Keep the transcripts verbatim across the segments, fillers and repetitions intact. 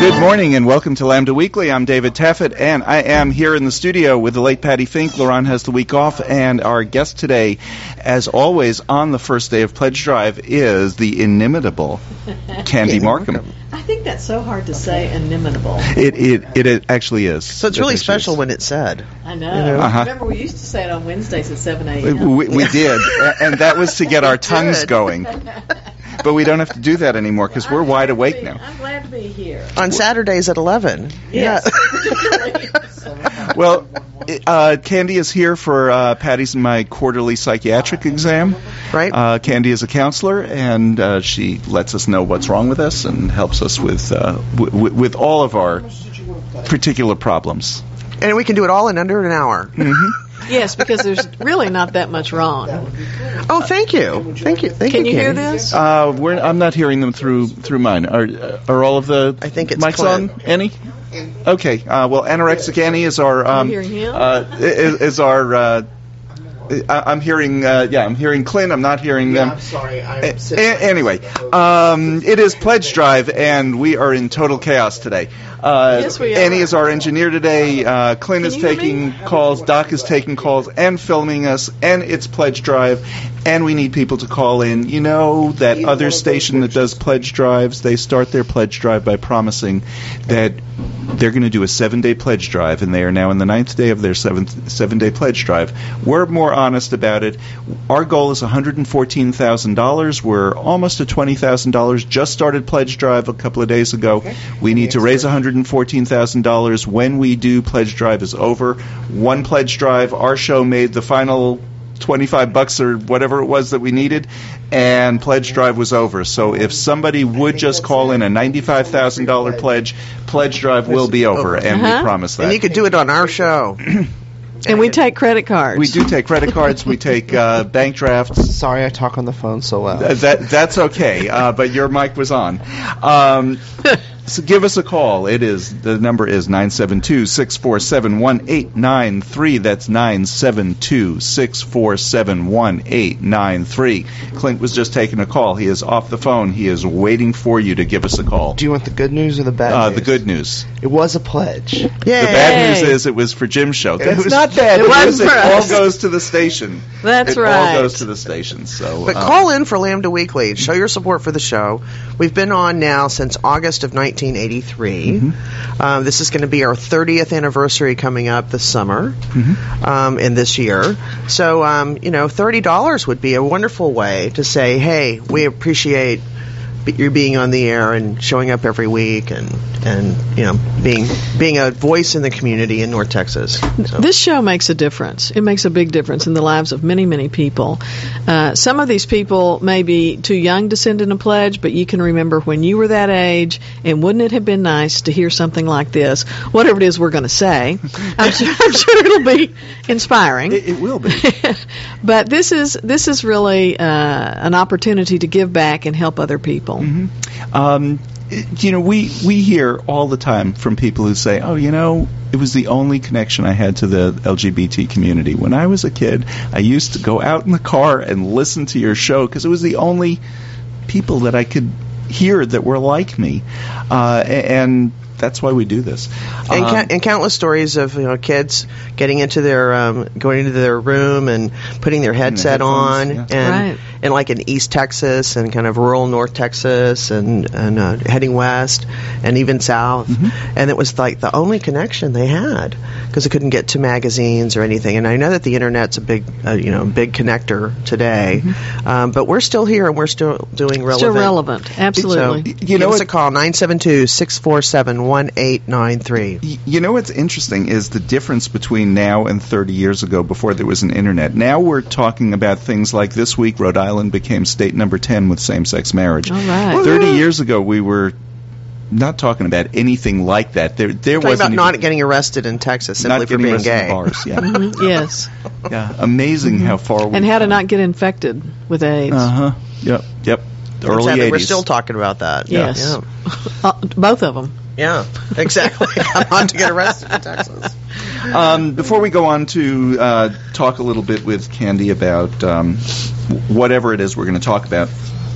Good morning and welcome to Lambda Weekly. I'm David Taffet, and I am here in the studio with the late Patty Fink. Laurent has the week off, and our guest today, as always, on the first day of Pledge Drive is the inimitable Candy Markham. I think that's so hard to say, inimitable. It it it actually is. So it's really special when it's said. I know. You know? Uh-huh. Remember, we used to say it on Wednesdays at seven a.m. We, we did, and that was to get our tongues did. going. But we don't have to do that anymore because we're I'm wide glad to awake be- now. I'm glad to be here. On Saturdays at eleven. Yes, Yeah. particularly. Well, uh, Candy is here for uh, Patty's and my quarterly psychiatric exam. Right. Uh, Candy is a counselor, and uh, she lets us know what's wrong with us and helps us with uh, w- w- with all of our particular problems. And we can do it all in under an hour. Mm-hmm. Yes, because there's really not that much wrong. Oh, thank you. Thank you. Thank Can you, you hear Candy. this? Uh, we're, I'm not hearing them through through mine. Are uh, are all of the I think it's mics Clint. on? Annie? Okay. Uh, well, Anorexic Annie is our um, You hearing him? uh, is, is our. Uh, I, I'm hearing. Uh, yeah, I'm hearing Clint. I'm not hearing them. I'm sorry. I'm A- sick. a- anyway, um, it is Pledge Drive, and we are in total chaos today. Uh, Yes, we are. Annie is our engineer today. Uh, Clint Can is you hear taking me? calls. Doc is taking calls and filming us, and it's Pledge Drive, and we need people to call in. You know that other station that does Pledge Drives, they start their Pledge Drive by promising that they're going to do a seven-day pledge drive, and they are now in the ninth day of their seventh seven-day pledge drive. We're more honest about it. Our goal is one hundred fourteen thousand dollars. We're almost at twenty thousand dollars. Just started pledge drive a couple of days ago. We need to raise one hundred fourteen thousand dollars. When we do, pledge drive is over. One pledge drive, our show made the final twenty-five bucks or whatever it was that we needed, and pledge drive was over. So if somebody would just call in a ninety-five thousand dollars pledge, pledge drive will be over, and Uh-huh. we promise that. And you could do it on our show. And we take credit cards. We do take credit cards. We take uh, bank drafts. Sorry, I talk on the phone so loud. Uh, that that's okay, uh, but your mic was on. Um, so give us a call. It is the number is nine seven two, six four seven, one eight nine three. That's nine seven two, six four seven, one eight nine three. Clint was just taking a call. He is off the phone. He is waiting for you to give us a call. Do you want the good news or the bad Uh, news? the good news. It was a pledge. Yay. The bad news Yay. is it was for Jim's show. That's was- not bad It news. wasn't It for all us. goes to the station. That's it all right. goes to the station. So, But um, call in for Lambda Weekly. Show your support for the show. We've been on now since August of nineteen eighty-three. Mm-hmm. Um, this is going to be our thirtieth anniversary coming up this summer Mm-hmm. um, and this year. So, um, you know, thirty dollars would be a wonderful way to say, hey, we appreciate b- you being on the air and showing up every week and, and you know, being being a voice in the community in North Texas. So. This show makes a difference. It makes a big difference in the lives of many, many people. Uh, some of these people may be too young to send in a pledge, but you can remember when you were that age, and wouldn't it have been nice to hear something like this? Whatever it is we're going to say, I'm sure, I'm sure it'll be inspiring. It, it will be. But this is this is really uh, an opportunity to give back and help other people. Mm-hmm. Um, it- you know, we, we hear all the time from people who say, oh, you know, it was the only connection I had to the L G B T community. When I was a kid, I used to go out in the car and listen to your show because it was the only people that I could hear that were like me. Uh, a- and that's why we do this. And, Um, ca- and countless stories of you know kids getting into their um, going into their room and putting their headset on, headphones, and Right. and like in East Texas and kind of rural North Texas and and uh, heading west and even south, Mm-hmm. and it was like the only connection they had because they couldn't get to magazines or anything. And I know that the internet's a big uh, you know big connector today, um, but we're still here and we're still doing relevant. Still relevant, absolutely. So You give know us what- a call nine seven two, six four seven, one eight nine three. Y- You know what's interesting is the difference between now and thirty years ago before there was an internet. Now we're talking about things like this week Rhode Island became state number ten with same-sex marriage. All right. thirty years ago we were not talking about anything like that. There there Talking wasn't about not even- getting arrested in Texas simply not for getting being arrested in gay. bars. Yeah. Mhm, yes. Yeah. Amazing how far we And how to not get infected with AIDS. Uh-huh. Yep. Yep. Early Sadly, eighties. we're still talking about that. Yes. Yeah. Uh, both of them. Yeah, exactly. I'm on to get arrested in Texas. Um, before we go on to uh, talk a little bit with Candy about um, whatever it is we're going to talk about,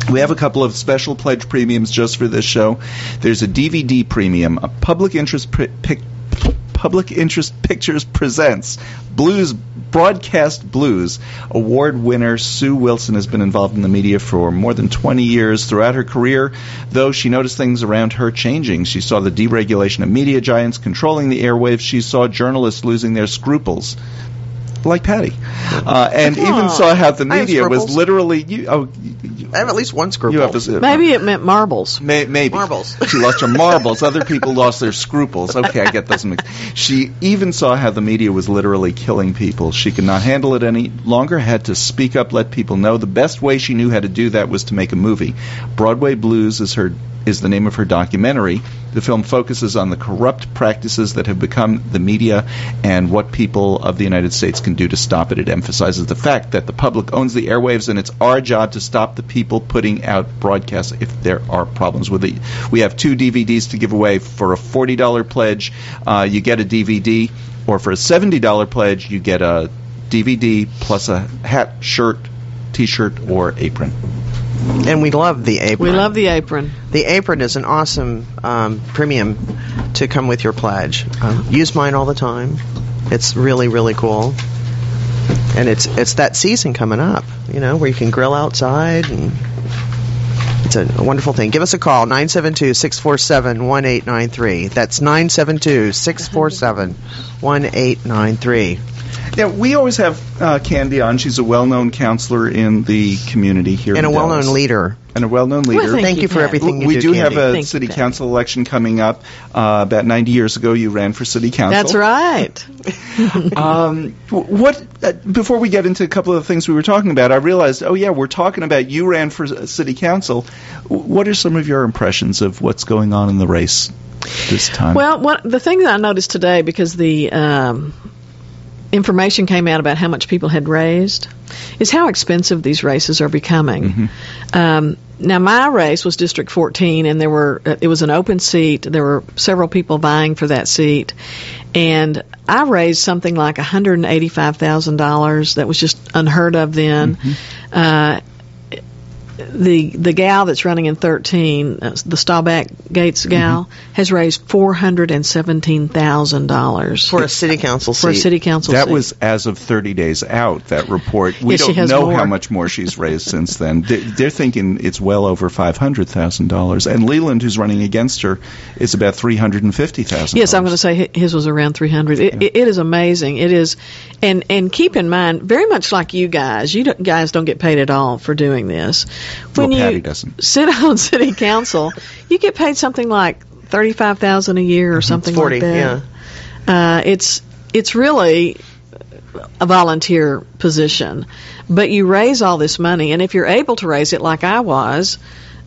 We have a couple of special pledge premiums just for this show. There's a D V D premium, a public interest pri- pic- Public Interest Pictures presents Blues Broadcast Blues. Award winner Sue Wilson has been involved in the media for more than twenty years. Throughout her career, though, she noticed things around her changing. She saw the deregulation of media giants controlling the airwaves. She saw journalists losing their scruples. Like Patty. Uh, and even Aw, saw how the I have media was scruples. literally... You, oh, you, I have at least one scruple. you have a, Maybe it meant marbles. May, maybe. Marbles. She lost her marbles. Other people lost their scruples. Okay, I get those mixed. She even saw how the media was literally killing people. She could not handle it any longer, had to speak up, let people know. The best way she knew how to do that was to make a movie. Broadway Blues is her is the name of her documentary. The film focuses on the corrupt practices that have become the media and what people of the United States can do to stop it. It emphasizes the fact that the public owns the airwaves, and it's our job to stop the people putting out broadcasts if there are problems with it. We have two D V Ds to give away. For a forty dollars pledge, uh, you get a D V D, or for a seventy dollars pledge, you get a D V D plus a hat, shirt, T-shirt, or apron. And we love the apron. We love the apron. The apron is an awesome um, premium to come with your pledge. Um, use mine all the time. It's really, really cool. And it's it's that season coming up, you know, where you can grill outside, and it's a, a wonderful thing. Give us a call, nine seven two, six four seven, one eight nine three. That's nine seven two, six four seven, one eight nine three. Yeah, we always have uh, Candy on. She's a well-known counselor in the community here And in a well-known Dallas. leader. And a well-known leader. Well, thank Thank you, you for Pat. everything you we do, do have Candy. a Thank you, city Pat. council election coming up. Uh, about ninety years ago, you ran for city council. That's right. Um, what? Uh, before we get into a couple of the things we were talking about, I realized, oh yeah, we're talking about you ran for uh, city council. What are some of your impressions of what's going on in the race this time? Well, what, the thing that I noticed today, because the um, information came out about how much people had raised, is how expensive these races are becoming. Mm-hmm. Um, now, my race was District fourteen, and there were uh, it was an open seat. There were several people vying for that seat, and I raised something like one hundred eighty-five thousand dollars. That was just unheard of then. Mm-hmm. Uh, the the gal that's running in thirteen, uh, the Staubach Gates gal, Mm-hmm. has raised four hundred and seventeen thousand dollars For a city council seat. for a city council that seat. was as of thirty days out, that report. We Yes, she don't has know more. how much more she's raised since then. They're, they're thinking it's well over five hundred thousand dollars. And Leland, who's running against her, is about three hundred fifty thousand dollars. Yes, I'm going to say hi- his was around three hundred. It, it, it is amazing. It is, and and keep in mind, very much like you guys, you don't, guys don't get paid at all for doing this. When Well, you Patty doesn't. sit on city council, you get paid something like thirty-five thousand dollars a year or something It's forty, like that. Uh, it's it's really a volunteer position, but you raise all this money, and if you're able to raise it like I was,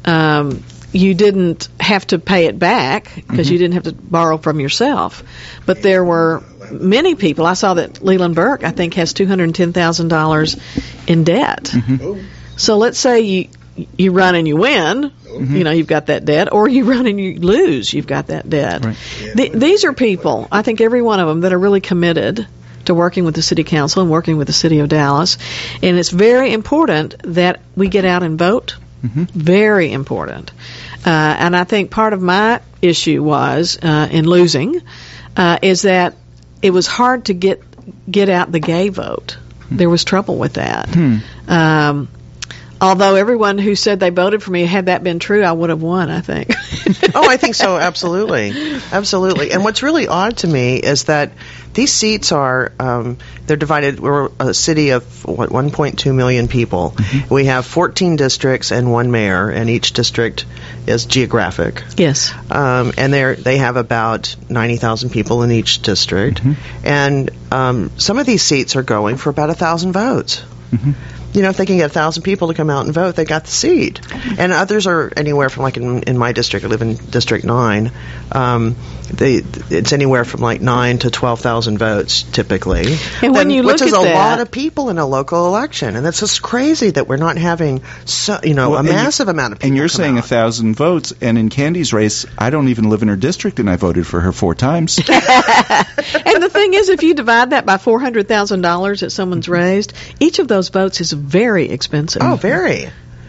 um, you didn't have to pay it back because Mm-hmm. you didn't have to borrow from yourself. But there were many people. I saw that Leland Burke, I think, has two hundred ten thousand dollars in debt. Mm-hmm. So let's say you you run and you win, Mm-hmm. you know, you've got that debt, or you run and you lose, you've got that debt. Right. Th- these are people, I think every one of them, that are really committed to working with the city council and working with the city of Dallas. And it's very important that we get out and vote. Mm-hmm. Very important. Uh, and I think part of my issue was uh, in losing uh, is that it was hard to get get out the gay vote. There was trouble with that. Hmm. Um, although everyone who said they voted for me, had that been true, I would have won, I think. Oh, I think so. Absolutely, absolutely. And what's really odd to me is that these seats are um, they're divided. We're a city of what one point two million people. Mm-hmm. We have fourteen districts and one mayor, and each district is geographic. Yes. Um, and they they have about ninety thousand people in each district, Mm-hmm. and um, some of these seats are going for about a thousand votes. Mm-hmm. You know, if they can get a thousand people to come out and vote, they got the seat. And others are anywhere from, like in, in my district, I live in District Nine. Um, they it's anywhere from like nine to twelve thousand votes typically. And when Then- you which look is at a that- lot of people in a local election, and that's just crazy that we're not having so you know Well, a and you- massive amount of people. And you're come saying a out. thousand votes, and in Candy's race, I don't even live in her district, and I voted for her four times. And the thing is, if you divide that by four hundred thousand dollars that someone's raised, each of those votes is very expensive. Oh, very.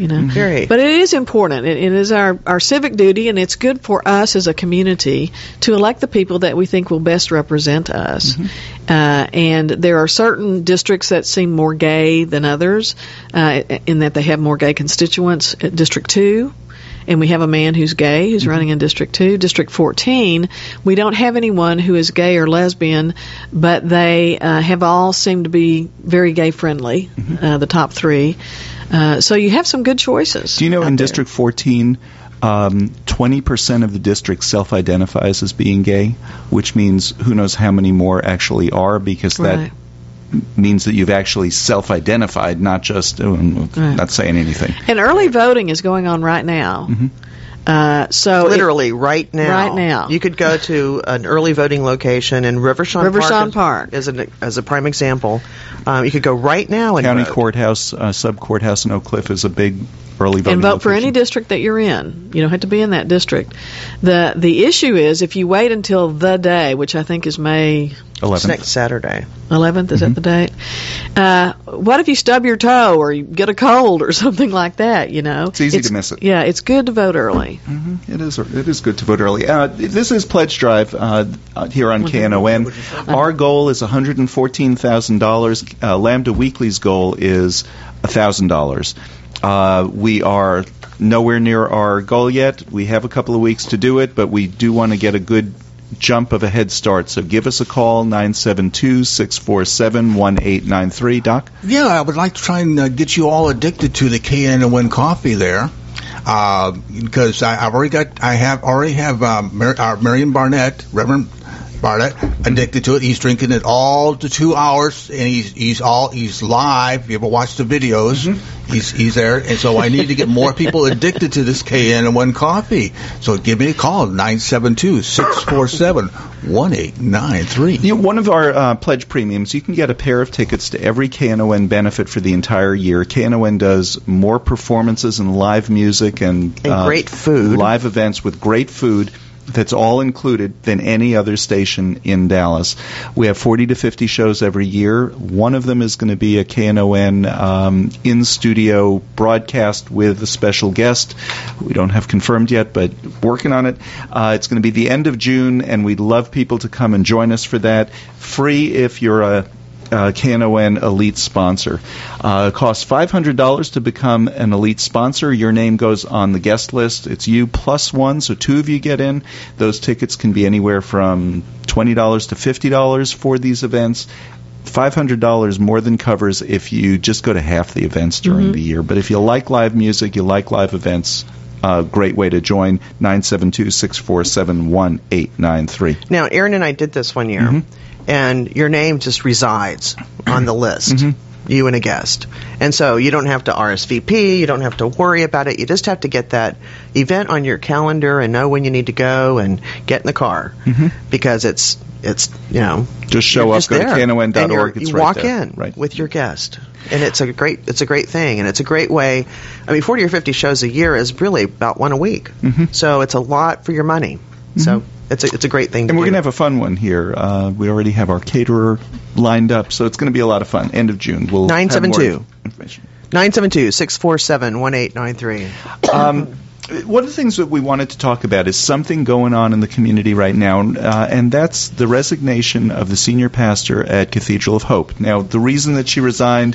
You know, Very. but it is important. It, it is our, our civic duty, and it's good for us as a community to elect the people that we think will best represent us. Mm-hmm. Uh, and there are certain districts that seem more gay than others, uh, in that they have more gay constituents. At District two, and we have a man who's gay who's mm-hmm. running in District two. District fourteen, we don't have anyone who is gay or lesbian, but they uh, have all seemed to be very gay friendly. Mm-hmm. Uh, the top three. Uh, so you have some good choices. Do you know in there. District fourteen, um, twenty percent of the district self-identifies as being gay, which means who knows how many more actually are, because that right. means that you've actually self-identified, not just oh, right. not saying anything. And early voting is going on right now. Mm-hmm. Uh, so literally it, right now. Right now, you could go to an early voting location in Rivershawn, Rivershawn Park, Park. As, an, as a prime example. Um, you could go right now and County vote. Courthouse, uh, Sub Courthouse in Oak Cliff is a big early voting and vote location. for any district that you're in. You don't have to be in that district. the The issue is if you wait until the day, which I think is May eleventh, next Saturday. eleventh, is mm-hmm. that the date? Uh, what if you stub your toe or you get a cold or something like that? You know, it's easy to miss it. Yeah, it's good to vote early. Mm-hmm. It is. It is good to vote early. Uh, this is Pledge Drive uh, here on K N O N. Our goal is one hundred fourteen thousand dollars. Uh, Lambda Weekly's goal is one thousand dollars. Uh, we are nowhere near our goal yet. We have a couple of weeks to do it, but we do want to get a good jump of a head start. So give us a call, nine seven two, six four seven, one eight nine three. Doc? Yeah, I would like to try and uh, get you all addicted to the K N O N coffee there. Uh, because I, I've already got, I have already have um, Mar- uh, Marion Barnett, Reverend Barnett, addicted to it. He's drinking it all to two hours, and he's he's all he's live. You ever watch the videos? Mm-hmm. He's he's there, and so I need to get more people addicted to this K N O N coffee. So give me a call, nine seven two, six four seven, one eight nine three. You know, one of our uh, pledge premiums, you can get a pair of tickets to every K N O N benefit for the entire year. K N O N does more performances and live music and, and uh, great food, live events with great food. That's all included than any other station in Dallas. We have forty to fifty shows every year. One of them is going to be a K N O N um, in-studio broadcast with a special guest. We don't have confirmed yet, but working on it. Uh, it's going to be the end of June, and we'd love people to come and join us for that. Free if you're a Uh, K N O N Elite sponsor. Uh, it costs five hundred dollars to become an Elite sponsor. Your name goes on the guest list. It's you plus one, so two of you get in. Those tickets can be anywhere from twenty dollars to fifty dollars for these events. five hundred dollars more than covers if you just go to half the events during mm-hmm. the year. But if you like live music, you like live events, a uh, great way to join, nine seven two, six four seven, one eight nine three. Now, Aaron and I did this one year. Mm-hmm. And your name just resides on the list, mm-hmm. you and a guest. And so you don't have to R S V P, you don't have to worry about it. You just have to get that event on your calendar and know when you need to go and get in the car. Mm-hmm. Because it's, it's you know... Just show up, just go there. to K N O N dot org. You it's right walk there. in right. with your guest. And it's a great it's a great thing. And it's a great way... I mean, forty or fifty shows a year is really about one a week. Mm-hmm. So it's a lot for your money. Mm-hmm. So... It's a, it's a great thing to And we're do. going to have a fun one here. Uh, we already have our caterer lined up, so it's going to be a lot of fun. End of June. We'll nine seven two, information. nine seven two, six four seven, one eight nine three. Um, one of the things that we wanted to talk about is something going on in the community right now, uh, and that's the resignation of the senior pastor at Cathedral of Hope. Now, the reason that she resigned...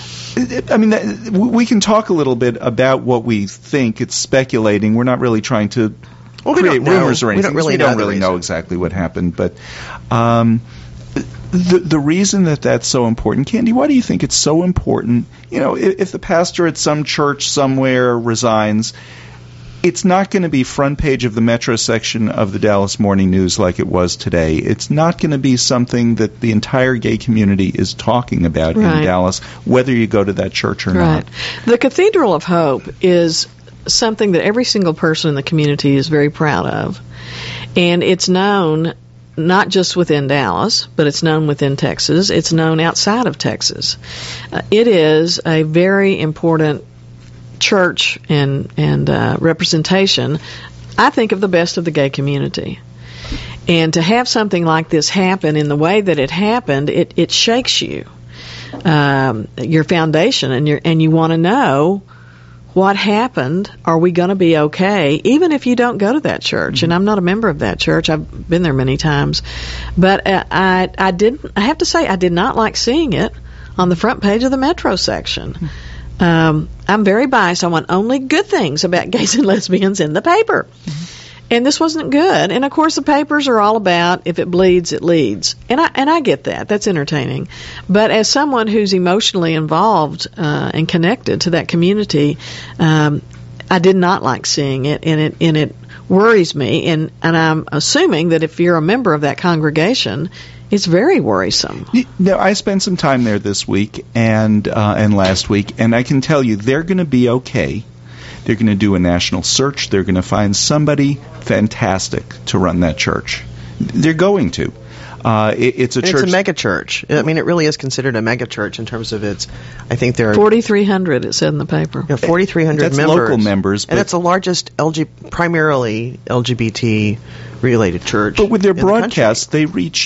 I mean, we can talk a little bit about what we think. It's speculating. We're not really trying to... Well, we create don't know. rumors or anything. We don't really, we don't know, really know exactly what happened, but um, the the reason that that's so important, Candy, why do you think it's so important? You know, if, if the pastor at some church somewhere resigns, it's not going to be front page of the Metro section of the Dallas Morning News like it was today. It's not going to be something that the entire gay community is talking about right. in Dallas, whether you go to that church or right. not. The Cathedral of Hope is something that every single person in the community is very proud of. And it's known not just within Dallas, but it's known within Texas. It's known outside of Texas. Uh, it is a very important church and, and uh, representation, I think, of the best of the gay community. And to have something like this happen in the way that it happened, it, it shakes you, um, your foundation, and, your, and you want to know what happened? Are we going to be okay? Even if you don't go to that church, mm-hmm. and I'm not a member of that church, I've been there many times, but uh, I I didn't. I have to say, I did not like seeing it on the front page of the Metro section. Mm-hmm. Um, I'm very biased. I want only good things about gays and lesbians in the paper. Mm-hmm. And this wasn't good. And of course, the papers are all about if it bleeds, it leads. And I and I get that. That's entertaining. But as someone who's emotionally involved uh, and connected to that community, um, I did not like seeing it, and it and it worries me. And and I'm assuming that if you're a member of that congregation, it's very worrisome. You know, I spent some time there this week and uh, and last week, and I can tell you they're going to be okay. They're going to do a national search. They're going to find somebody fantastic to run that church. They're going to. Uh, it, it's a and church. It's a mega church. I mean, it really is considered a mega church in terms of its. I think there are forty-three hundred. It said in the paper. Yeah, forty-three hundred That's members. local members, and it's the largest L G, primarily L G B T related church. But with their in broadcasts, the they reach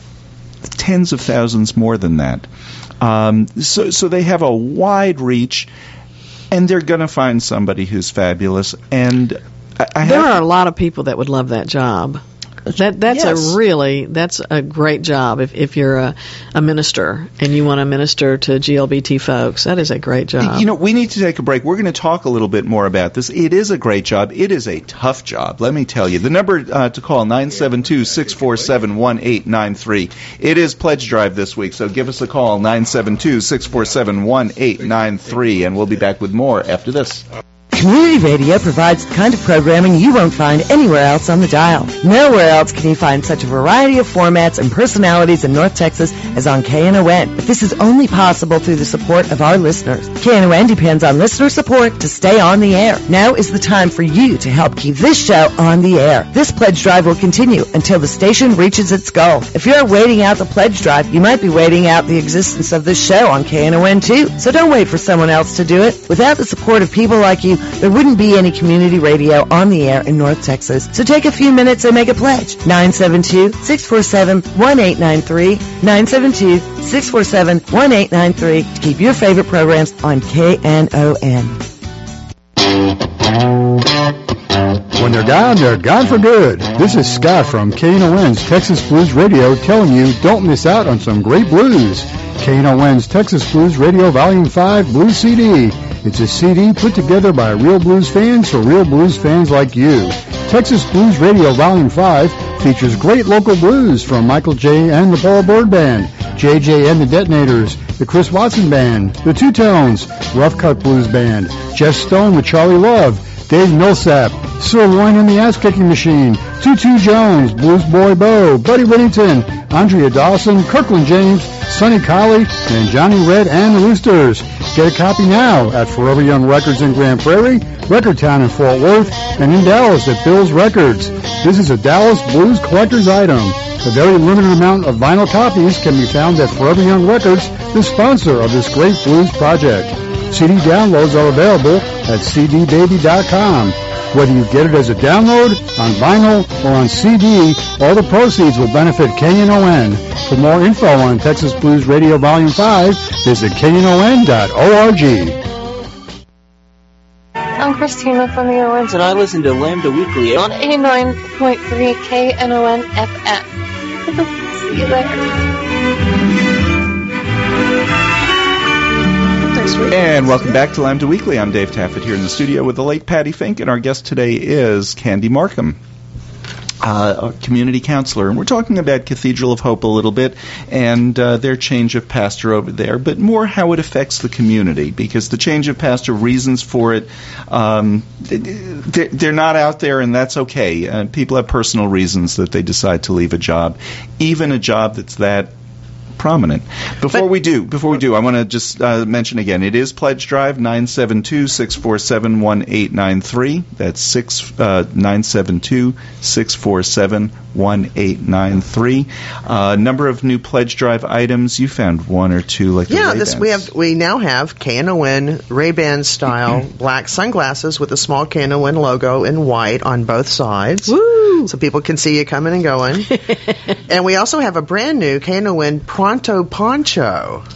tens of thousands more than that. Um, so, so they have a wide reach. And they're going to find somebody who's fabulous. And I, I there have are a lot of people that would love that job. That that's yes. a really that's a great job if if you're a, a minister and you want to minister to G L B T folks. That is a great job. You know, we need to take a break. We're going to talk a little bit more about this. It is a great job. It is a tough job. Let me tell you. The number uh, to call nine seven two, six four seven, one eight nine three. It is Pledge Drive this week, so give us a call nine seven two, six four seven, one eight nine three, and we'll be back with more after this. Community radio provides the kind of programming you won't find anywhere else on the dial. Nowhere else can you find such a variety of formats and personalities in North Texas as on K N O N. But this is only possible through the support of our listeners. K N O N depends on listener support to stay on the air. Now is the time for you to help keep this show on the air. This pledge drive will continue until the station reaches its goal. If you're waiting out the pledge drive, you might be waiting out the existence of this show on K N O N too. So don't wait for someone else to do it. Without the support of people like you, there wouldn't be any community radio on the air in North Texas. So take a few minutes and make a pledge. nine seven two, six four seven, one eight nine three. nine seven two, six four seven, one eight nine three to keep your favorite programs on K N O N. When they're gone, they're gone for good. This is Scott from K N O N's Texas Blues Radio telling you don't miss out on some great blues. K N O N's Texas Blues Radio Volume five Blues C D. It's a C D put together by real blues fans for real blues fans like you. Texas Blues Radio Volume five features great local blues from Michael J. and the Paul Bird Band, J J and the Detonators, the Chris Watson Band, the Two Tones, Rough Cut Blues Band, Jeff Stone with Charlie Love, Dave Millsap, Sirloin and the Ass Kicking Machine, Tutu Jones, Blues Boy Bo, Buddy Whittington, Andrea Dawson, Kirkland James, Sonny Colley, and Johnny Red and the Roosters. Get a copy now at Forever Young Records in Grand Prairie, Record Town in Fort Worth, and in Dallas at Bill's Records. This is a Dallas Blues collector's item. A very limited amount of vinyl copies can be found at Forever Young Records, the sponsor of this great blues project. C D downloads are available at c d baby dot com. Whether you get it as a download, on vinyl, or on C D, all the proceeds will benefit K N O N. For more info on Texas Blues Radio Volume five, visit K N O N dot org. I'm Christina from the Owens, and I listen to Lambda Weekly on eighty-nine point three K N O N F M. See you there. And welcome back to Lambda Weekly. I'm Dave Taffet here in the studio with the late Patty Fink, and our guest today is Candy Markham, uh, a community counselor. And we're talking about Cathedral of Hope a little bit and uh, their change of pastor over there, but more how it affects the community, because the change of pastor, reasons for it, um, they're not out there, and that's okay. Uh, people have personal reasons that they decide to leave a job, even a job that's that prominent. Before but, we do, before we do, I want to just uh, mention again, it is Pledge Drive, nine seven two, six four seven, one eight nine three. That's six, uh, nine seven two, six four seven, one eight nine three. Uh, number of new Pledge Drive items. You found one or two, like the yeah. Ray-Bans. This we have. We now have K N O N Ray-Ban style black sunglasses with a small K N O N logo in white on both sides. Woo! So people can see you coming and going. And we also have a brand new K N O N Pronto Poncho.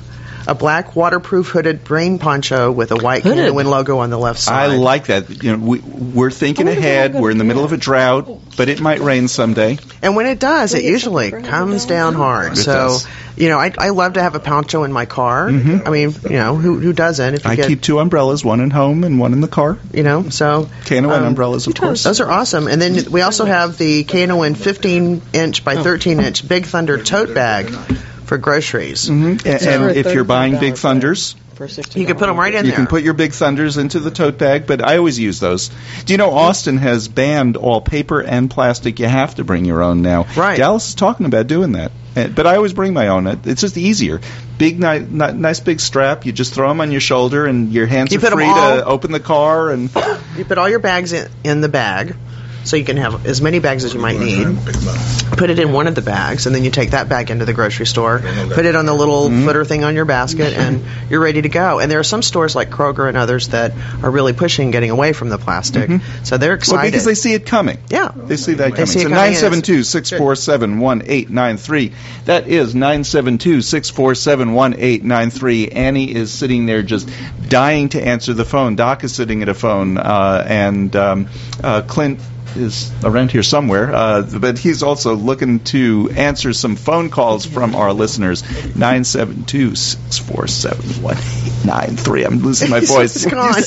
a black waterproof hooded rain poncho with a white K N O N logo on the left side. I like that. You know, we, we're thinking ahead. We're in the middle of a drought, but it might rain someday. And when it does, it usually comes down hard. It so, does. you know, I, I love to have a poncho in my car. Mhm. I mean, you know, who who doesn't? If you I get, keep two umbrellas, one in home and one in the car. You know, so K N O N um, umbrellas, of course. Those are awesome. And then we also have the K N O N fifteen inch by thirteen inch Big Thunder tote bag for groceries. Mm-hmm. And, and if you're buying Big Thunders, you can put them right in you there. can put your Big Thunders into the tote bag, but I always use those. Do you know Austin has banned all paper and plastic? You have to bring your own now. Right. Dallas is talking about doing that. Uh, But I always bring my own. It- It's just easier. Big, ni- ni- nice big strap. You just throw them on your shoulder, and your hands You are put 'em free all- to open the car. And You put all your bags in, in the bag, so you can have as many bags as you might need. Put it in one of the bags, and then you take that bag into the grocery store, put it on the little Mm-hmm. footer thing on your basket, and you're ready to go. And there are some stores like Kroger and others that are really pushing getting away from the plastic. So they're well, excited. because they see it coming. Yeah. They see that They coming. see it So coming, nine and seven two, it's six four seven, one eight nine three. That is nine seven two, six four seven, one eight nine three. Annie is sitting there just dying to answer the phone. Doc is sitting at a phone, uh, and um, uh, Clint is around here somewhere, uh, but he's also looking to answer some phone calls from our listeners. nine seven two, six four seven, one eight nine three. I'm losing my voice. It's gone.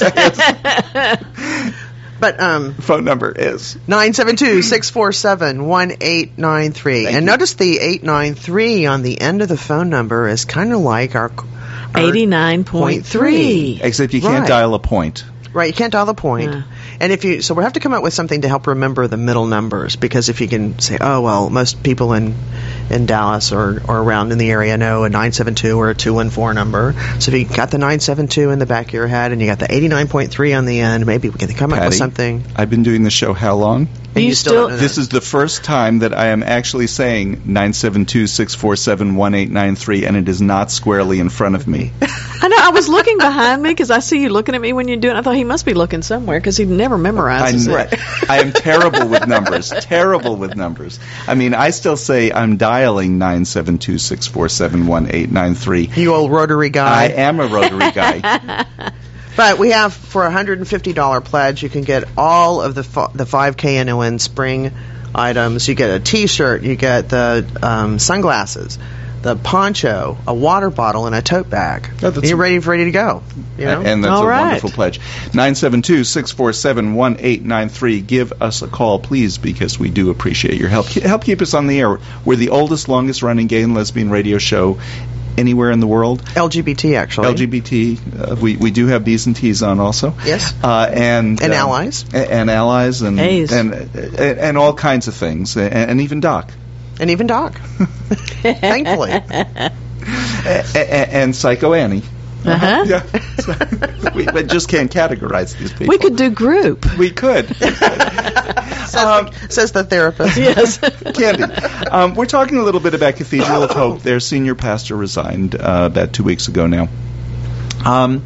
But um, phone number is nine seven two, six four seven, one eight nine three. And you. notice the eight nine three on the end of the phone number is kind of like our, our eighty-nine point three. Except you can't Right. dial a point. Right, you can't dial the point. Yeah. And if you, so we have to come up with something to help remember the middle numbers, because if you can say, oh well, most people in in Dallas or, or around in the area know a nine seven two or a two one four number. So if you got the nine seven two in the back of your head and you got the eighty-nine point three on the end, maybe we can come up with Patty, something. I've been doing the show how long? And You still, still- don't know This that. is the first time that I am actually saying nine seven two, six four seven, one eight nine three, and it is not squarely in front of me. I know. I was looking behind me because I see you looking at me when you do it. I thought he must be looking somewhere because he never memorizes I, it. I am terrible with numbers. Terrible with numbers. I mean, I still say I'm dialing nine seven two, six four seven, one eight nine three. You old rotary guy. I am a rotary guy. But we have, for a one hundred fifty dollars pledge, you can get all of the f- the five K N O N spring items. You get a T-shirt, you get the um, sunglasses, the poncho, a water bottle, and a tote bag. Oh, that's and you're a- ready, ready to go. You know? And that's All a right. wonderful pledge. nine seven two, six four seven, one eight nine three. Give us a call, please, because we do appreciate your help. Ke- Help keep us on the air. We're the oldest, longest-running gay and lesbian radio show anywhere in the world. L G B T, actually. L G B T. Uh, we we do have B's and T's on also. Yes. Uh, and And um, allies. a- And allies and A's. and, and and all kinds of things, and, and even Doc. And even Doc. Thankfully. A- a- and Psycho Annie. Uh-huh. Yeah. we, we just can't categorize these people. We could do group. We could. Says, Um, the, says the therapist. Yes. Candy. Um, we're talking a little bit about Cathedral of Hope. Their senior pastor resigned uh, about two weeks ago now. Um,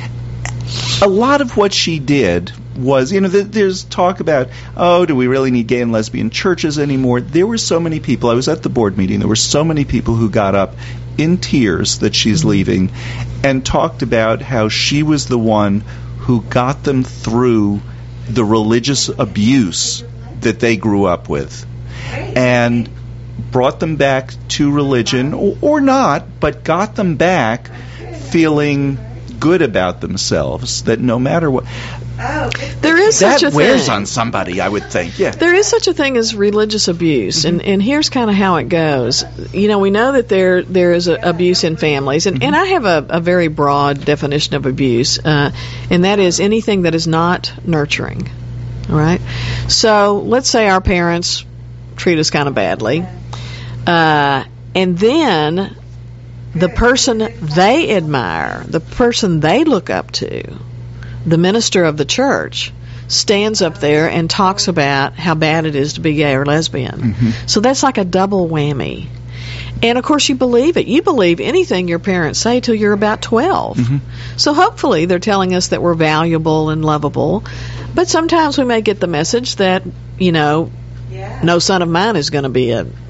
a lot of what she did was, you know, th- there's talk about, oh, do we really need gay and lesbian churches anymore? There were so many people. I was at the board meeting. There were so many people who got up in tears that she's leaving and talked about how she was the one who got them through the religious abuse that they grew up with and brought them back to religion, or, or not, but got them back feeling good about themselves, that no matter what, There is that such a wears thing. on somebody, I would think. Yeah. There is such a thing as religious abuse, and, and here's kind of how it goes. You know, we know that there there is a, abuse in families, and, and I have a, a very broad definition of abuse, uh, and that is anything that is not nurturing. All right? So let's say our parents treat us kind of badly, uh, and then the person they admire, the person they look up to, the minister of the church, stands up there and talks about how bad it is to be gay or lesbian. Mm-hmm. So that's like a double whammy. And of course you believe it. You believe anything your parents say till you're about twelve. Mm-hmm. So hopefully they're telling us that we're valuable and lovable. But sometimes we may get the message that, you know, no son of mine is going to be a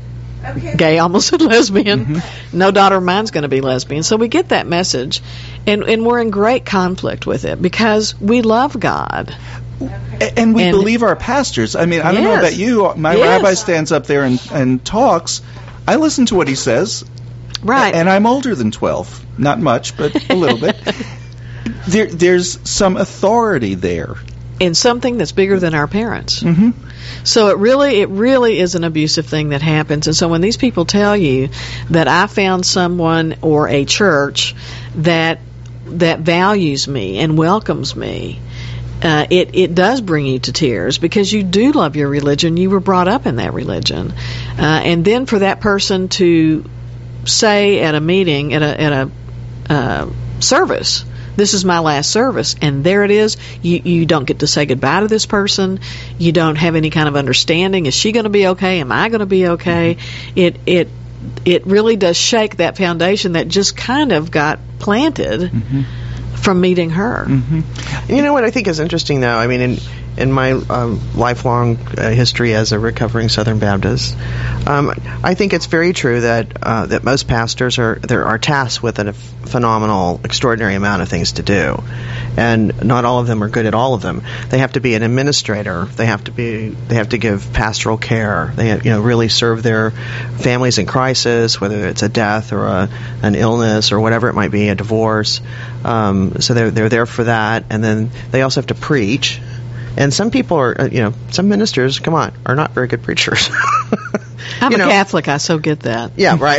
gay, almost said lesbian. Mm-hmm. No daughter of mine's going to be lesbian. So we get that message, and, and we're in great conflict with it because we love God. And we And- believe our pastors. I mean, I don't know Yes. about you. My Yes. rabbi stands up there and, and talks. I listen to what he says. Right. And I'm older than twelve. Not much, but a little bit. There, there's some authority there. in something that's bigger than our parents. Mm-hmm. So it really, it really is an abusive thing that happens. And so when these people tell you that I found someone or a church that that values me and welcomes me, uh, it it does bring you to tears because you do love your religion. You were brought up in that religion, uh, and then for that person to say at a meeting, at a at a uh, service, this is my last service, and there it is. You you don't get to say goodbye to this person. You don't have any kind of understanding. Is she going to be okay? Am I going to be okay? Mm-hmm. It it it really does shake that foundation that just kind of got planted mm-hmm. from meeting her. Mm-hmm. You know what I think is interesting, though? I mean, in in my um, lifelong uh, history as a recovering Southern Baptist, um, I think it's very true that uh, that most pastors are there are tasked with a phenomenal, extraordinary amount of things to do, and not all of them are good at all of them. They have to be an administrator. They have to be. They have to give pastoral care. They have, you know really serve their families in crisis, whether it's a death or a, an illness or whatever it might be, a divorce. Um, so they're they're there for that, and then they also have to preach. And some people are, uh, you know, some ministers, come on, are not very good preachers. I'm you a know, Catholic. I so get that. Yeah, right.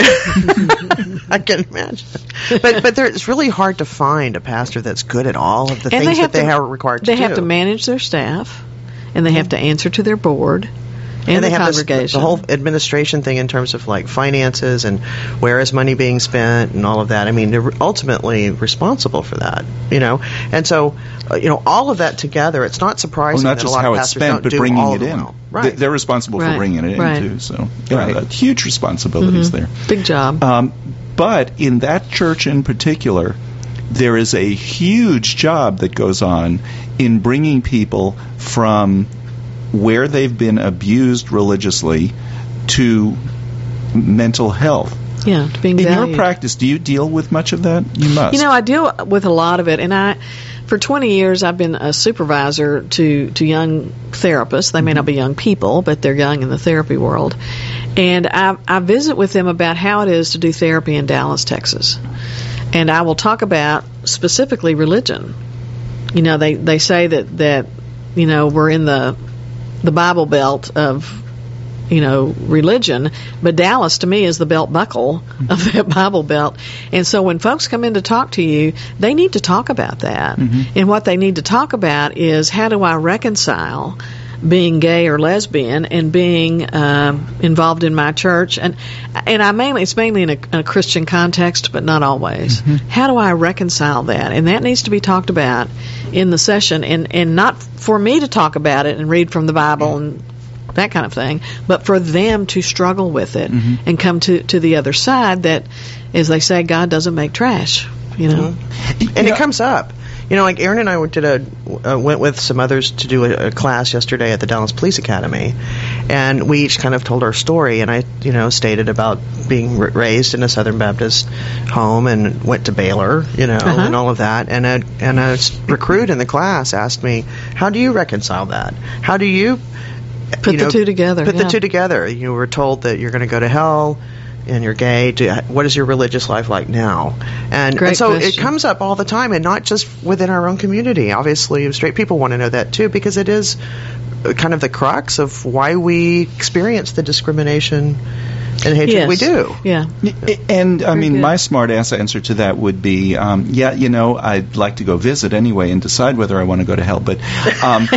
I can imagine. But but there, it's really hard to find a pastor that's good at all of the And things they have that they to, are required to they do. have to manage their staff, and they have to answer to their board and, and they the have this, congregation. the whole administration thing in terms of like finances and where is money being spent and all of that. I mean, they're ultimately responsible for that, you know. And so, uh, you know, all of that together, it's not surprising Well, not that just a lot how of it's pastors spent, don't but do bringing all it of it in. well. Right. They're responsible Right. for bringing it in Right. too. So, yeah, Right. uh, huge responsibilities Mm-hmm. there. Big job. Um, but in that church in particular, there is a huge job that goes on in bringing people from where they've been abused religiously to mental health. Yeah, to being In valued. your practice, do you deal with much of that? You must. You know, I deal with a lot of it, and I, for twenty years, I've been a supervisor to, to young therapists. They may not be young people, but they're young in the therapy world. And I, I visit with them about how it is to do therapy in Dallas, Texas. And I will talk about specifically religion. You know, they, they say that, that, you know, we're in the the Bible Belt of, you know, religion, but Dallas to me is the belt buckle of that Bible Belt. And so when folks come in to talk to you, they need to talk about that. Mm-hmm. And what they need to talk about is how do I reconcile being gay or lesbian and being um, involved in my church, and and I mainly it's mainly in a, a Christian context, but not always. Mm-hmm. How do I reconcile that? And that needs to be talked about in the session, and and not for me to talk about it and read from the Bible mm-hmm. and that kind of thing, but for them to struggle with it mm-hmm. and come to to the other side. That, as they say, God doesn't make trash. You know, mm-hmm. and yeah. It comes up. You know, like Aaron and I did a uh, went with some others to do a, a class yesterday at the Dallas Police Academy, and we each kind of told our story. And I, you know, stated about being r- raised in a Southern Baptist home and went to Baylor, you know, uh-huh. and all of that. And a and a recruit in the class asked me, "How do you reconcile that? How do you put you the know, two together? Put yeah. the two together. You were told that you're going to go to hell." And you're gay. Do, what is your religious life like now? And, and so question. It comes up all the time, and not just within our own community. Obviously, straight people want to know that too, because it is kind of the crux of why we experience the discrimination and hatred yes. we do. Yeah. And, I Very mean, good. my smart ass answer to that would be, um, yeah, you know, I'd like to go visit anyway and decide whether I want to go to hell. But, um,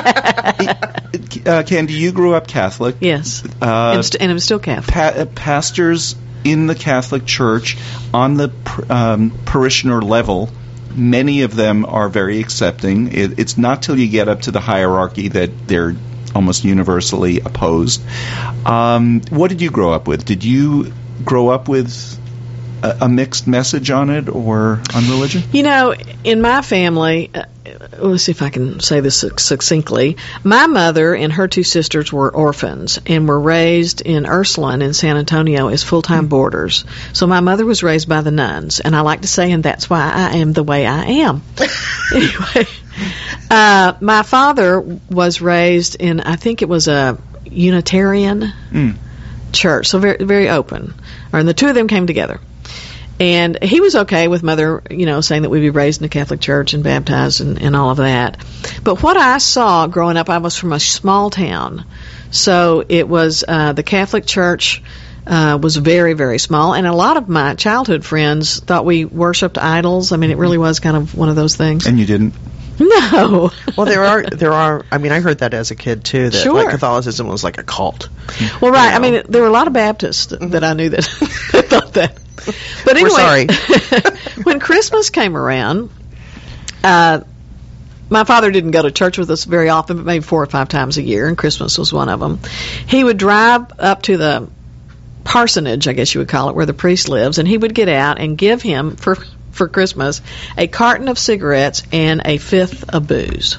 uh, Candy, you grew up Catholic. Yes. Uh, and, st- and I'm still Catholic. Pa- uh, pastors in the Catholic Church on the pr- um, parishioner level, many of them are very accepting. It, it's not till you get up to the hierarchy that they're almost universally opposed. Um, what did you grow up with? Did you grow up with a, a mixed message on it or on religion? You know, in my family, uh, let's see if I can say this succinctly. My mother and her two sisters were orphans and were raised in Ursuline in San Antonio as full-time boarders. So my mother was raised by the nuns, and I like to say, and that's why I am the way I am. Anyway, uh, my father was raised in, I think it was a Unitarian mm. church, so very, very open. And the two of them came together. And he was okay with Mother, you know, saying that we'd be raised in a Catholic church and baptized and, and all of that. But what I saw growing up, I was from a small town. So it was uh, the Catholic church uh, was very, very small. And a lot of my childhood friends thought we worshipped idols. I mean, it really was kind of one of those things. And you didn't? No. Well, there are, there are, I mean, I heard that as a kid, too, that sure. like Catholicism was like a cult. Well, right. You know? I mean, there were a lot of Baptists that I knew that, that thought that. But anyway, We're sorry. When Christmas came around, uh, my father didn't go to church with us very often, but maybe four or five times a year, and Christmas was one of them. He would drive up to the parsonage, I guess you would call it, where the priest lives, and he would get out and give him, for for Christmas, a carton of cigarettes and a fifth of booze.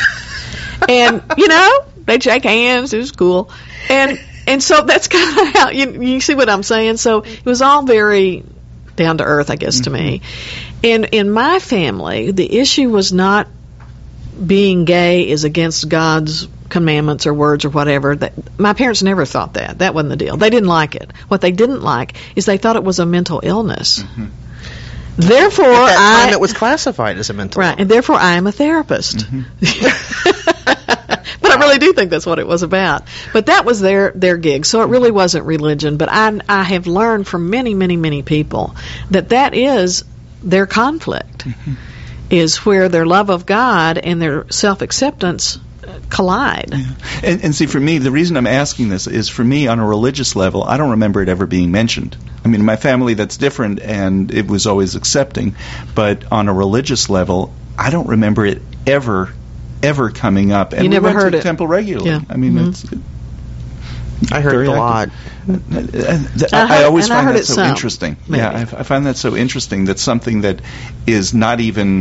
And, you know, they'd shake hands. It was cool. And and so that's kind of how, you, you see what I'm saying? So it was all very down to earth, I guess, mm-hmm. to me. And in my family, the issue was not being gay is against God's commandments or words or whatever. That, my parents never thought that. That wasn't the deal. They didn't like it. What they didn't like is they thought it was a mental illness. Mm-hmm. Therefore, At that time I, it was classified as a mental right, illness. and therefore I am a therapist. Mm-hmm. But I really do think that's what it was about. But that was their their gig, so it really wasn't religion. But I I have learned from many many many people that that is their conflict, mm-hmm. is where their love of God and their self acceptance collide. Yeah. And, and see, for me, the reason I'm asking this is, for me, on a religious level, I don't remember it ever being mentioned. I mean, in my family, that's different, and it was always accepting. But on a religious level, I don't remember it ever, ever coming up. And you never we went heard to it. temple regularly. Yeah. I mean, mm-hmm. it's. It, I heard it a lot. I, I always I find that so some, interesting. Maybe. Yeah, I, I find that so interesting. That something that is not even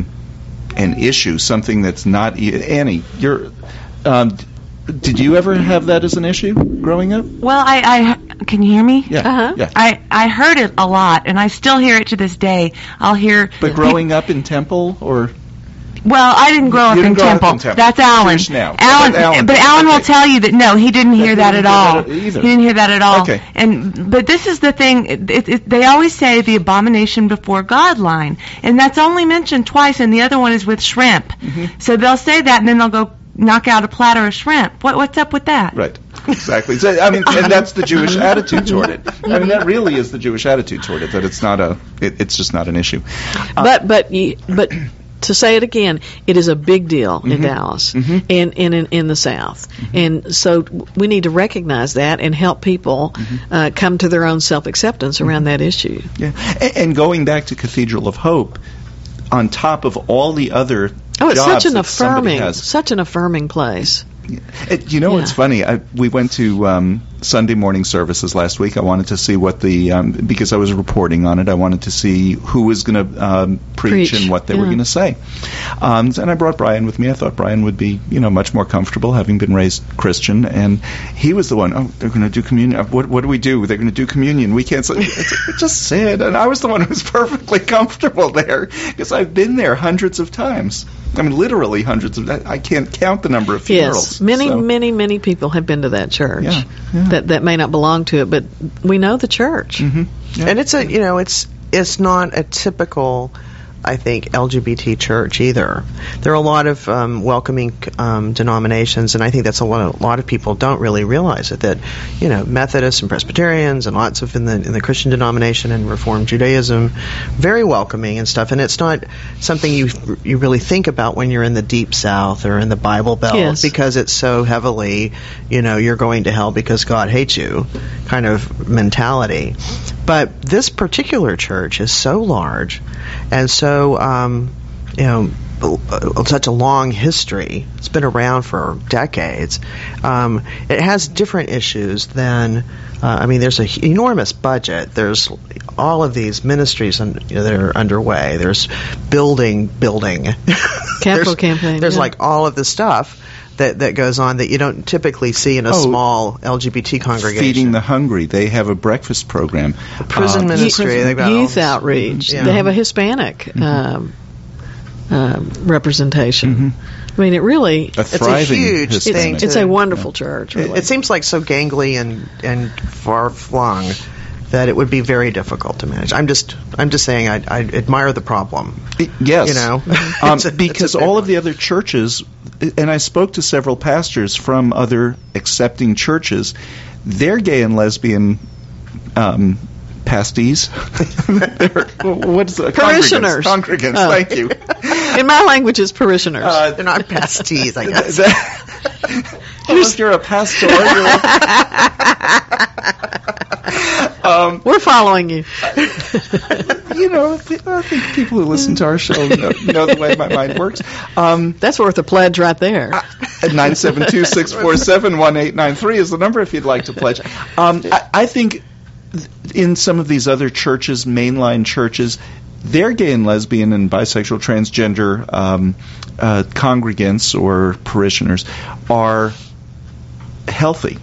an issue, something that's not e- Annie, you're. Um, did you ever have that as an issue growing up? Well, I, I can you hear me? Yeah. Uh-huh. yeah. I, I heard it a lot, and I still hear it to this day. I'll hear. But growing up in Temple, or well, I didn't grow up, you didn't in, grow Temple. up in Temple. That's Alan. Jewish now. Alan, But Alan, but Alan okay. will tell you that no, he didn't hear He that didn't at hear all. that either. He didn't hear that at all. Okay. And but this is the thing. It, it, it, they always say the abomination before God line, and that's only mentioned twice, and the other one is with shrimp. Mm-hmm. So they'll say that, and then they'll go knock out a platter of shrimp. What, what's up with that? Right. Exactly. So, I mean, and that's the Jewish attitude toward it. I mean, that really is the Jewish attitude toward it. That it's not a. It, it's just not an issue. Uh, But but you, but to say it again, it is a big deal in Mm-hmm. Dallas Mm-hmm. and, and in in the South, mm-hmm. and so we need to recognize that and help people mm-hmm. uh, come to their own self acceptance around mm-hmm. that issue. Yeah. And, and going back to Cathedral of Hope, on top of all the other. Oh, it's jobs such an that somebody affirming, has. such an affirming place. It, you know, Yeah. it's funny. I, we went to um, Sunday morning services last week. I wanted to see what the um, because I was reporting on it. I wanted to see who was going to um, preach, Preach, and what they yeah. were going to say. Um, and I brought Brian with me. I thought Brian would be, you know, much more comfortable, having been raised Christian. And he was the one. Oh, they're going to do communion. What, what do we do? They're going to do communion. We can't. Say, just say it. And I was the one who was perfectly comfortable there because I've been there hundreds of times. I mean, literally hundreds of. I can't count the number of funerals. Yes, many, so. many, many people have been to that church. Yeah, yeah. That that may not belong to it, but we know the church. Mm-hmm. Yeah. And it's a, you know, it's it's not a typical, I think, L G B T church either. There are a lot of um, welcoming um, denominations, and I think that's a lot, of, a lot of people don't really realize it, that, you know, Methodists and Presbyterians and lots of in the in the Christian denomination and Reformed Judaism, very welcoming and stuff. And it's not something you you really think about when you're in the Deep South or in the Bible Belt, Yes. because it's so heavily, you know, you're going to hell because God hates you kind of mentality. But this particular church is so large and so, um, you know, uh, such a long history. It's been around for decades. Um, it has different issues than Uh, I mean, there's an enormous budget. There's all of these ministries un- you know, that are underway. There's building, building. Capital there's, campaign. There's yeah. like all of this stuff that, that goes on that you don't typically see in a Oh, small L G B T congregation. Feeding the Hungry. They have a breakfast program. Prison Uh, ministry. They've got all Youth this- outreach. Yeah. They have a Hispanic um, um, representation. I mean, it really. A thriving huge Hispanic. thing It's, it's to- a wonderful church. It, Really. it seems like so gangly and, and far flung that it would be very difficult to manage. I'm just I'm just saying I, I admire the problem. Yes. You know, um, It's a- it's because a big all one. of the other churches, and I spoke to several pastors from other accepting churches, they're gay and lesbian um, pastees. They're- What's the Parishioners. Congregants. Congregants. Oh. Thank you. In my language, it's parishioners. Uh, They're not pasties, I guess. Well, if you're a pastor, you're a, um, We're following you. you know, I think I think people who listen to our show know, know the way my mind works. Um, That's worth a pledge right there. nine seven two, six four seven, one eight nine three is the number if you'd like to pledge. Um, I, I think in some of these other churches, mainline churches, their gay and lesbian and bisexual transgender um, uh, congregants or parishioners are healthy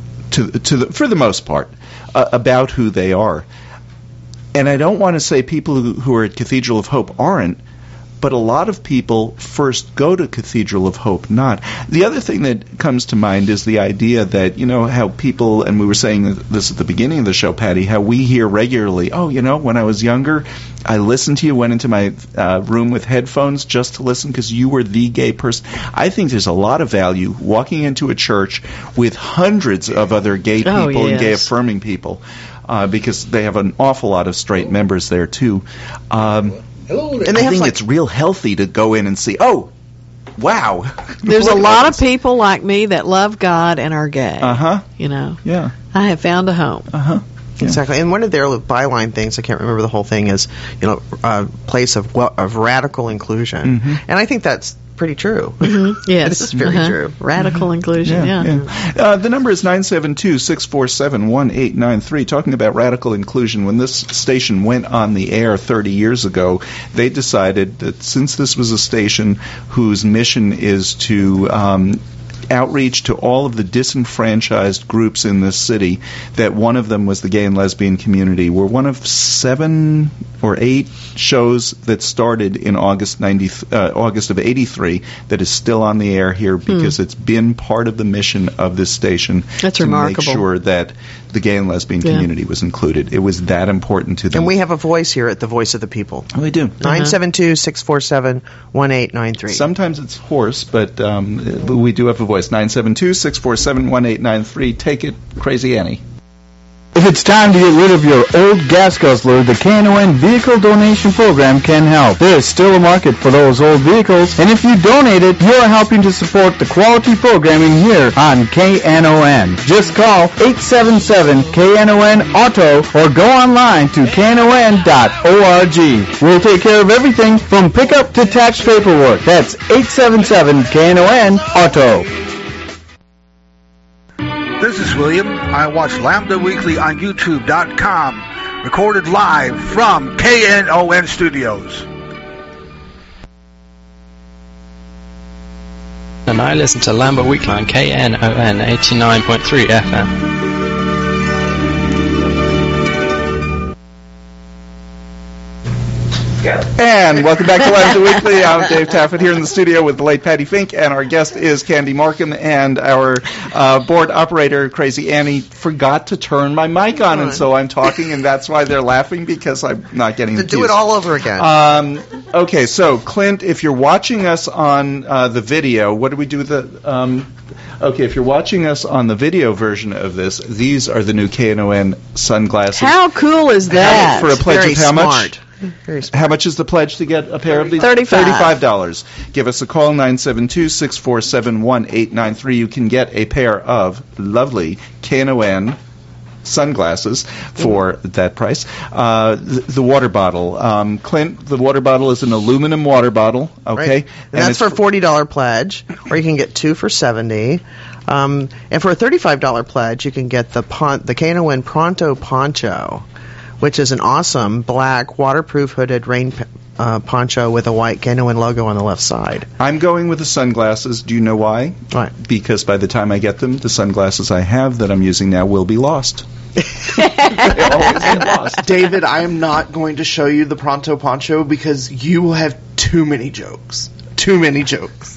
to to the, for the most part uh, about who they are. And I don't want to say people who, who are at Cathedral of Hope aren't, but a lot of people first go to Cathedral of Hope not. The other thing that comes to mind is the idea that, you know, how people, and we were saying this at the beginning of the show, Patty, how we hear regularly, oh, you know, when I was younger, I listened to you, went into my uh, room with headphones just to listen because you were the gay person. I think there's a lot of value walking into a church with hundreds of other gay people Oh, and gay yes. affirming people uh, because they have an awful lot of straight members there, too. Um, And they I have think like, it's real healthy to go in and see, oh, wow. There's a Look at lot all of this. people like me that love God and are gay. Uh-huh. You know, Yeah. I have found a home. Uh-huh. Yeah. exactly. And one of their byline things, I can't remember the whole thing, is, you know, a place of well, of radical inclusion. Mhm. And I think that's pretty true. Mm-hmm. Yes. This is very Uh-huh. true. Radical inclusion, yeah. yeah. Uh, the number is nine seven two, six four seven, one eight nine three. Talking about radical inclusion, when this station went on the air thirty years ago, they decided that since this was a station whose mission is to um, outreach to all of the disenfranchised groups in this city, that one of them was the gay and lesbian community. We're one of seven or eight shows that started in August ninety uh, August of eighty-three that is still on the air here because it's been part of the mission of this station That's to remarkable. make sure that the gay and lesbian Yeah. community was included. It was that important to them. And we have a voice here at the Voice of the People. we do. nine seven two, six four seven, one eight nine three. Sometimes it's hoarse, but um, we do have a voice. nine seven two, six four seven, one eight nine three. Take it, Crazy Annie. If it's time to get rid of your old gas guzzler, the K N O N Vehicle Donation Program can help. There is still a market for those old vehicles, and if you donate it, you're helping to support the quality programming here on K N O N. Just call eight seven seven K N O N Auto or go online to K N O N dot org. We'll take care of everything from pickup to tax paperwork. That's eight seven seven K N O N Auto. This is William. I watch Lambda Weekly on YouTube dot com, recorded live from K N O N Studios. And I listen to Lambda Weekly on K N O N eighty-nine point three F M. And welcome back to Lambda Weekly. I'm Dave Taffet here in the studio with the late Patty Fink, and our guest is Candy Markham, and our uh, board operator, Crazy Annie, forgot to turn my mic on, and so I'm talking, and that's why they're laughing, because I'm not getting the To do cues. it all over again. Um, okay, so, Clint, if you're watching us on uh, the video, what do we do with the... Um, okay, if you're watching us on the video version of this, these are the new K N O N sunglasses. How cool is that? For a pledge Very of how much? smart. Very smart. How much is the pledge to get a pair of these? thirty-five. thirty-five dollars. Give us a call, nine seven two, six four seven, one eight nine three. You can get a pair of lovely K N O N sunglasses for that price. Uh, the, the water bottle. Um, Clint, the water bottle is an aluminum water bottle, okay? Right. And, and that's for a forty dollars pledge, or you can get two for seventy dollars. Um, and for a thirty-five dollars pledge, you can get the pon- the K N O N Pronto Poncho, which is an awesome black waterproof hooded rain uh, poncho with a white K N O N logo on the left side. I'm going with the sunglasses. Do you know why? Why? Because by the time I get them, the sunglasses I have that I'm using now will be lost. They're always been lost. David, I am not going to show you the Pronto Poncho because you will have too many jokes. Too many jokes.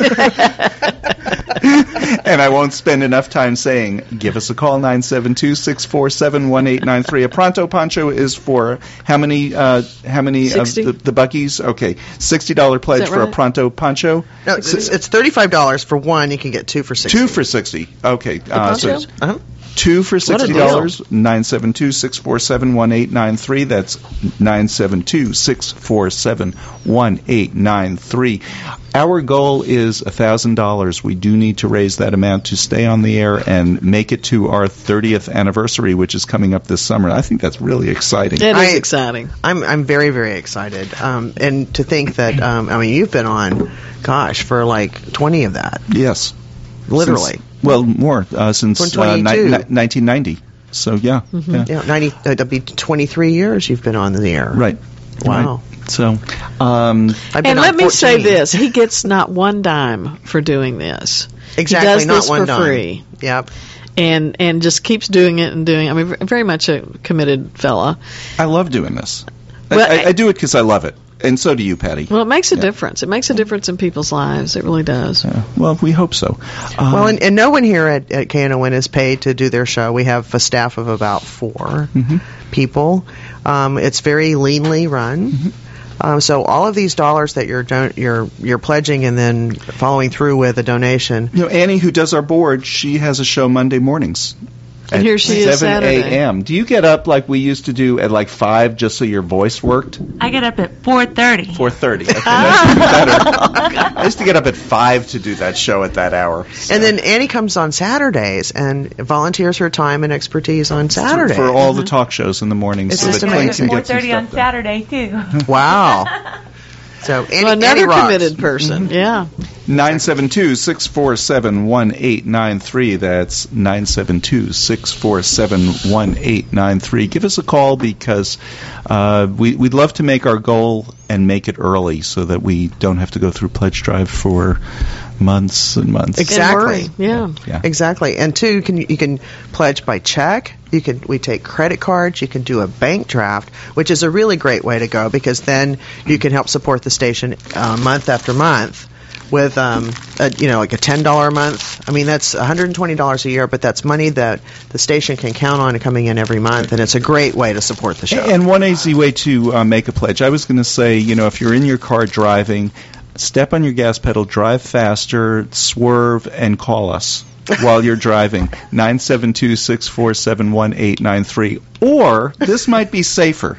And I won't spend enough time saying, give us a call, nine seven two, six four seven, one eight nine three. A Pronto Poncho is for how many uh, how many sixty of the, the Buckies? Okay, sixty dollars pledge for right? a Pronto Poncho. No, it's, it's thirty-five dollars for one. You can get two for sixty. Two for sixty. Okay. Uh, so poncho? Uh-huh. two for What a sixty dollars, nine seven two, six four seven, one eight nine three. That's nine seven two, six four seven, one eight nine three. Our goal is one thousand dollars. We do need to raise that amount to stay on the air and make it to our thirtieth anniversary, which is coming up this summer. I think that's really exciting. It is I- exciting. I'm I'm very very excited. Um, and to think that um, I mean you've been on, gosh, for like twenty of that, Yes. literally. Since, well, more, uh, since From uh, ni- twenty-two. ni- nineteen ninety. So, yeah. yeah. Yeah, ninety. Uh, that'd be twenty-three years you've been on the air. Right. Wow. Right. So, um, I've been And on let me say fourteen. this: he gets not one dime for doing this. Exactly, he does not this one for dime. free, Yep. and and just keeps doing it and doing. I mean, very much a committed fella. I love doing this. I, Well, I, I do it because I love it. And so do you, Patty. Well, it makes a Yeah. difference. It makes a difference in people's lives. It really does. Yeah. Well, we hope so. Um, Well, and, and no one here at, at K N O N is paid to do their show. We have a staff of about four Mhm. people. Um, it's very leanly run. Mm-hmm. Um, so all of these dollars that you're don- you're you're pledging and then following through with a donation. You know, Annie, who does our board, she has a show Monday mornings. And at here she is seven Saturday. a.m. Do you get up like we used to do at like five just so your voice worked? I get up at four thirty. four thirty. Okay, that's even better. I used to get up at five to do that show at that hour. So. And then Annie comes on Saturdays and volunteers her time and expertise on Saturdays. For all the talk shows in the morning It's so just that amazing. Clint can four get some thirty on stuff done. Saturday too. Wow. So Annie, Well, another Annie rocks. committed person. Yeah. nine seven two, six four seven, one eight nine three. That's nine seven two, six four seven, one eight nine three. Give us a call because uh, we, we'd love to make our goal and make it early so that we don't have to go through Pledge Drive for months and months. Exactly. And worry. Yeah. Yeah. Exactly. And two, you can you can pledge by check. You can we take credit cards. You can do a bank draft, which is a really great way to go because then you can help support the station uh, month after month with um a, you know like a ten dollar a month. I mean that's one hundred and twenty dollars a year, but that's money that the station can count on coming in every month, and it's a great way to support the show. And one easy way to uh, make a pledge. I was going to say, you know, if you're in your car driving, step on your gas pedal, drive faster, swerve, and call us while you're driving. nine seven two, six four seven, one eight nine three. Or, this might be safer.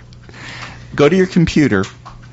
Go to your computer.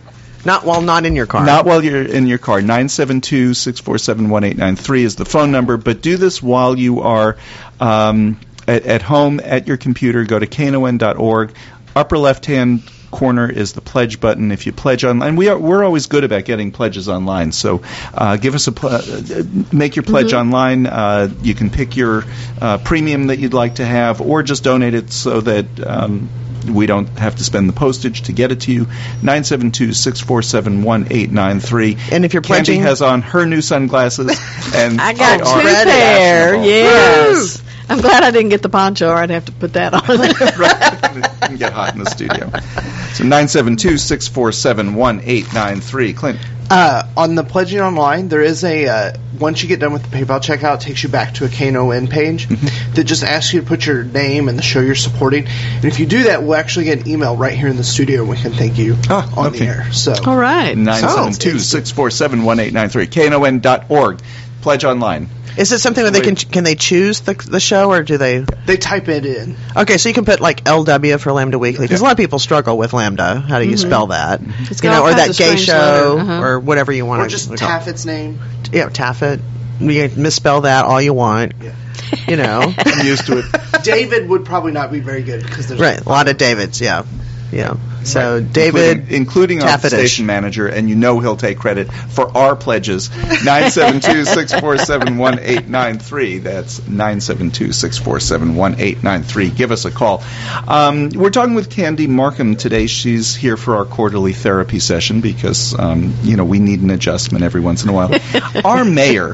Not while not in your car. Not while you're in your car. nine seven two, six four seven, one eight nine three is the phone number. But do this while you are um, at, at home at your computer. Go to K N O N dot org. Upper left-hand corner is the pledge button. If you pledge online, we are we're always good about getting pledges online. So uh, give us a pl- uh, make your pledge Mm-hmm. online. Uh, you can pick your uh, premium that you'd like to have, or just donate it so that um, we don't have to spend the postage to get it to you. nine seven two, six four seven, one eight nine three. And if you're Candy pledging, has on her new sunglasses, and I got they are two pair. fashionable. Yes. I'm glad I didn't get the poncho, or I'd have to put that on. Right. It can get hot in the studio. So nine seven two, six four seven, one eight nine three. Clint. Uh, on the pledging online, there is a uh, once you get done with the PayPal checkout, it takes you back to a K N O N page that just asks you to put your name and the show you're supporting. And if you do that, we'll actually get an email right here in the studio, and we can thank you Ah, on okay. the air. So All right. nine seven two, six four seven, one eight nine three. K N O N dot org. Pledge online. is it something where they can can they choose the the show or do they? they type it in. Okay, so you can put like L W for Lambda Weekly because a lot of people struggle with Lambda. How do you spell that? It's You got know, all or kinds that of gay strange show letter. Uh-huh. or whatever you want Or to just call it. Taffet's name. Yeah, Taffet. You can misspell that all you want. you know. I'm used to it. David would probably not be very good because there's Right, a lot of Davids, yeah. Yeah. So Right. David, including, including our Taffetish. station manager, and you know he'll take credit for our pledges. nine seven two, six four seven, one eight nine three. That's nine seven two, six four seven, one eight nine three. Give us a call. Um, we're talking with Candy Markham today. She's here for our quarterly therapy session because, um, you know, we need an adjustment every once in a while. Our mayor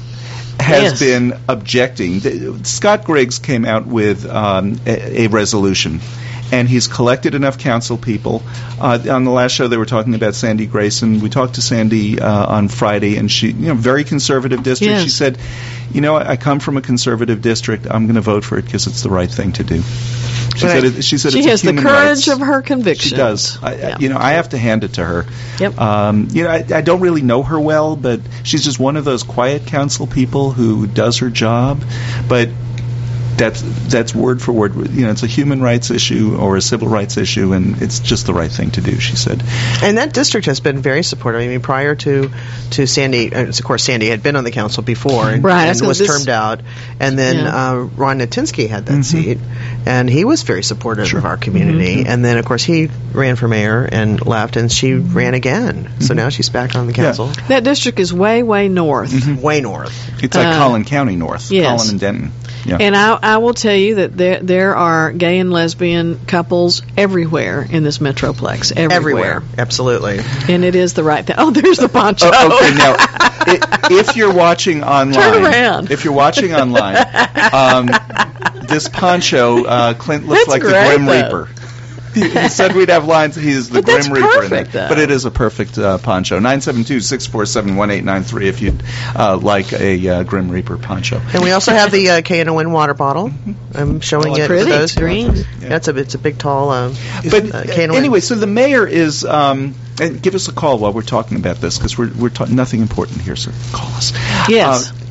has Yes. been objecting. The- Scott Griggs came out with um, a, a resolution, and he's collected enough council people. Uh, on the last show, they were talking about Sandy Grayson. We talked to Sandy uh, on Friday, and she, you know, very conservative district. Yes. She said, you know, I come from a conservative district. I'm going to vote for it because it's the right thing to do. She Right. said, it, she said She it's a has the human courage rights. of her convictions. She does. I, I- Yeah. You know, I have to hand it to her. Yep. Um, you know, I, I don't really know her well, but she's just one of those quiet council people who does her job. But that's that's word for word. You know, it's a human rights issue or a civil rights issue, and it's just the right thing to do. She said. and that district has been very supportive. I mean, prior to to Sandy, uh, of course, Sandy had been on the council before and, Right, I and was was gonna- this- termed out, and then Yeah. uh, Ron Natinsky had that Mm-hmm. seat, and he was very supportive of our community. Mm-hmm. And then, of course, he ran for mayor and left, and she ran again. Mm-hmm. So now she's back on the council, That district is way, way north. way north. It's like Uh, Collin County North, yes. Collin and Denton. Yeah. And I, I will tell you that there there are gay and lesbian couples everywhere in this metroplex. Everywhere. Everywhere, absolutely. And it is the right thing. Oh, there's the poncho. Oh, okay, now, i- if you're watching online, Turn around. if you're watching online, um, this poncho, uh, Clint looks That's like great, the Grim though. Reaper. He, he said we'd have lines. He's the But that's Grim Reaper in perfect, there. though. But it is a perfect uh, poncho. nine seven two, six four seven, one eight nine three if you'd uh, like a uh, Grim Reaper poncho. And we also have the uh, K N O N water bottle. I'm showing Oh, it pretty. to those. It's green. Yeah, it's a it's a big tall. Uh, But uh, K N O N. anyway, so the mayor is. Um, and give us a call while we're talking about this because we're we're ta- nothing important here. So call us. Yes. Uh,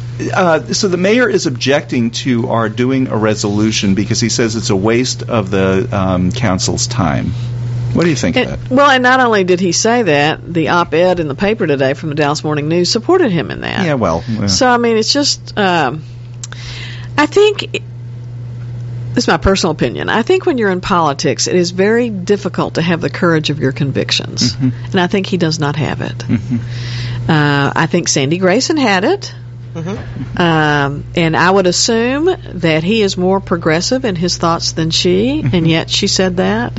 Uh, so the mayor is objecting to our doing a resolution because he says it's a waste of the um, council's time. What do you think of And- that? well, and not only did he say that, the op-ed in the paper today from the Dallas Morning News supported him in that. Yeah, well, yeah. So, I mean, it's just, um, I think, it- this is my personal opinion, I think when you're in politics, it is very difficult to have the courage of your convictions. Mm-hmm. And I think he does not have it. Uh, I think Sandy Grayson had it. Mm-hmm. Um, and I would assume that he is more progressive in his thoughts than she, and yet she said that.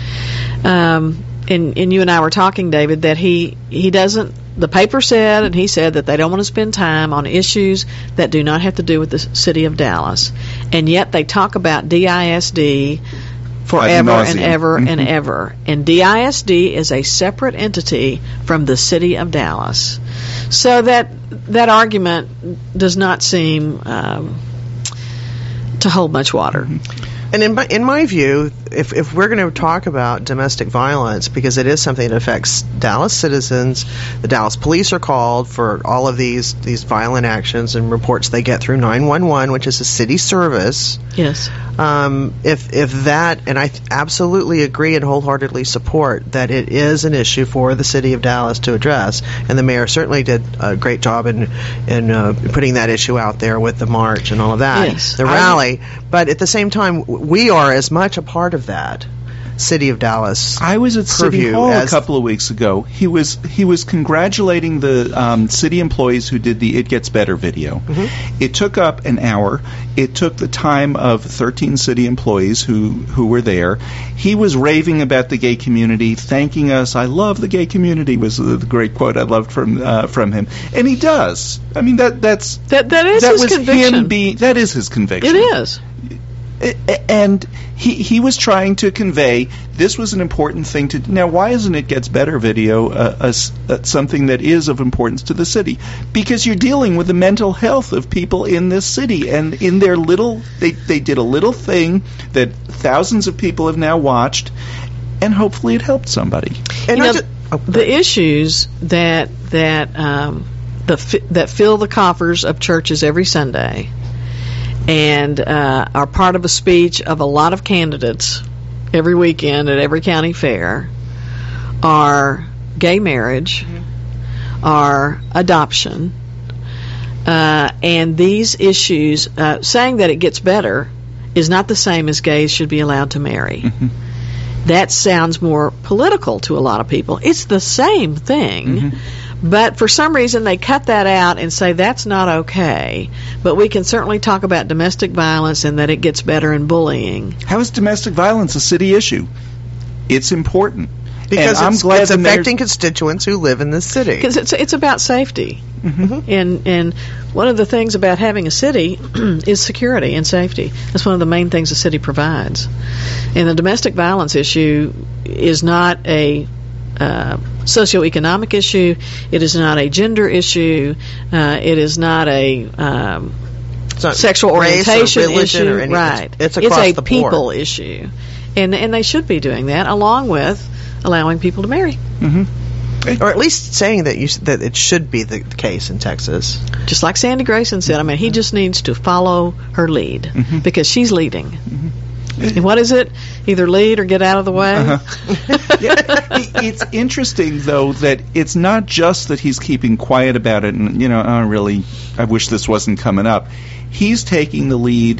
Um, and, and you and I were talking, David, that he, he doesn't, the paper said, and he said that they don't want to spend time on issues that do not have to do with the city of Dallas. And yet they talk about D I S D forever Ad and nauseam. ever and Mhm. ever. And D I S D is a separate entity from the city of Dallas. So that that argument does not seem um, to hold much water. And in my, in my view, if, if we're going to talk about domestic violence, because it is something that affects Dallas citizens, the Dallas police are called for all of these, these violent actions and reports they get through nine one one, which is a city service. Yes. Um, if if that, and I absolutely agree and wholeheartedly support that it is an issue for the city of Dallas to address, and the mayor certainly did a great job in in uh, putting that issue out there with the march and all of that, Yes. the rally. But at the same time, we are as much a part of that city of Dallas. I was at City purview Hall a as- couple of weeks ago. He was he was congratulating the um, city employees who did the "It Gets Better" video. Mm-hmm. It took up an hour. It took the time of thirteen city employees who who were there. He was raving about the gay community, thanking us. I love the gay community was the the great quote I loved from uh, from him, and he does. I mean that that's That that is that his was conviction. him being that is his conviction. It is. And he he was trying to convey this was an important thing to now. Why isn't It Gets Better video uh, a s- uh, something that is of importance to the city? Because you're dealing with the mental health of people in this city, and in their little they they did a little thing that thousands of people have now watched, and hopefully it helped somebody. And You not know, ju- oh, the issues that that um, the fi- that fill the coffers of churches every Sunday, and uh, are part of a speech of a lot of candidates every weekend at every county fair, are gay marriage, are adoption, Uh, and these issues, uh, saying that it gets better is not the same as gays should be allowed to marry. Mm-hmm. That sounds more political to a lot of people. It's the same thing. Mm-hmm. But for some reason, they cut that out and say that's not okay. But we can certainly talk about domestic violence and that it gets better in bullying. How is domestic violence a city issue? It's important. Because and it's, I'm glad it's the mayor- affecting constituents who live in the city. Because it's, it's about safety. Mm-hmm. And, and one of the things about having a city is security and safety. That's one of the main things a city provides. And the domestic violence issue is not a uh, socioeconomic issue. It is not a gender issue. Uh, it is not a um, sexual orientation or religion issue. Or any, right. It's, it's across it's a the people board. issue. And, and they should be doing that along with allowing people to marry. Mm-hmm. Or at least saying that you that it should be the case in Texas. Just like Sandy Grayson said, I mean, he just needs to follow her lead mm-hmm. because she's leading. Mm-hmm. And what is it? Either lead or get out of the way? Uh-huh. Yeah, it's interesting, though, that it's not just that he's keeping quiet about it and, you know, oh, really, I wish this wasn't coming up. He's taking the lead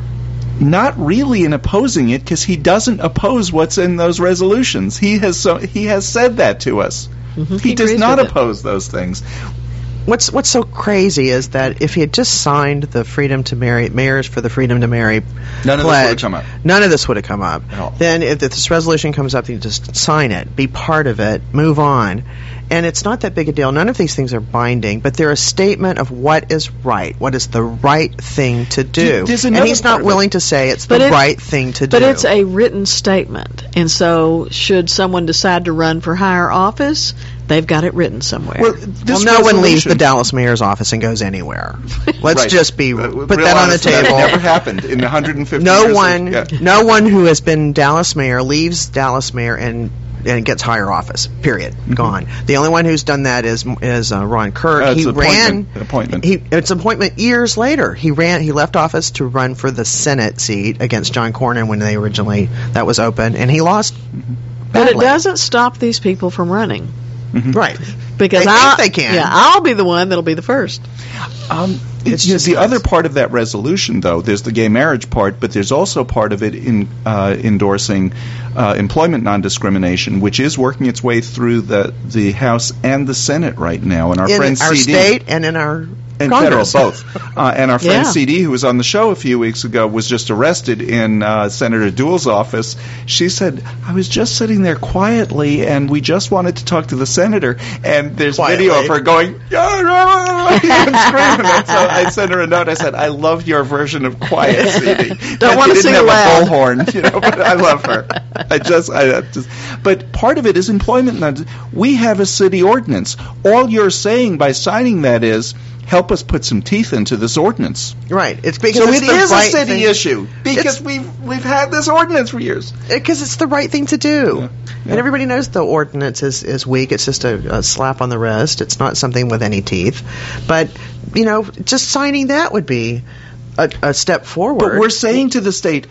not really in opposing it because he doesn't oppose what's in those resolutions. He has so he has said that to us. Mm-hmm. He, he does not it. oppose those things. What's what's so crazy is that if he had just signed the Freedom to Marry, Mayors for the Freedom to Marry none of pledge, this would have come up. None of this would have come up. At all. Then if this resolution comes up, you just sign it, be part of it, move on. And it's not that big a deal. None of these things are binding, but they're a statement of what is right, what is the right thing to do. There's and another he's part not of willing it. to say it's But the it- right thing to But do. it's a written statement. And so should someone decide to run for higher office, they've got it written somewhere. Well, well, this no one leaves resolution- the Dallas mayor's office and goes anywhere. Let's Right. just be Uh, put real that on the honestly, that table. never happened in one hundred fifty no years. of- one, yeah. no one who has been Dallas mayor leaves Dallas mayor and and gets higher office. Period. Mm-hmm. Gone. The only one who's done that is is uh, Ron Kirk. Uh, it's he ran appointment- appointment. He it's appointment years later. He ran. He left office to run for the Senate seat against John Cornyn when they originally that was open, and he lost. But it badly. doesn't stop these people from running. Right. Because They I, think they can. Yeah, I'll be the one that'll be the first. Um, It's it's, you know, just the nuts. other part of that resolution, though, there's the gay marriage part, but there's also part of it in uh, endorsing uh, employment non-discrimination, which is working its way through the the House and the Senate right now. And our in friend our C D state and in our and Congress. federal, both. Uh, and our friend Yeah. C D, who was on the show a few weeks ago, was just arrested in uh, Senator Duell's office. She said, I was just sitting there quietly, and we just wanted to talk to the senator. And there's Quietly. video of her going, yeah, yeah, and screaming. And so I sent her a note. I said, I love your version of quiet, C D. Don't wanna She sing didn't have loud. a bullhorn, you know, but I love her. I just, I I just, but part of it is employment. non- We have a city ordinance. All you're saying by signing that is, help us put some teeth into this ordinance. Right. It's because So it's it the is right a city thing. issue because It's- we've we've had this ordinance for years. Because it's the right thing to do. Yeah. And everybody knows the ordinance is, is weak. It's just a, a slap on the wrist. It's not something with any teeth. But, you know, just signing that would be a, a step forward. But we're saying to the state,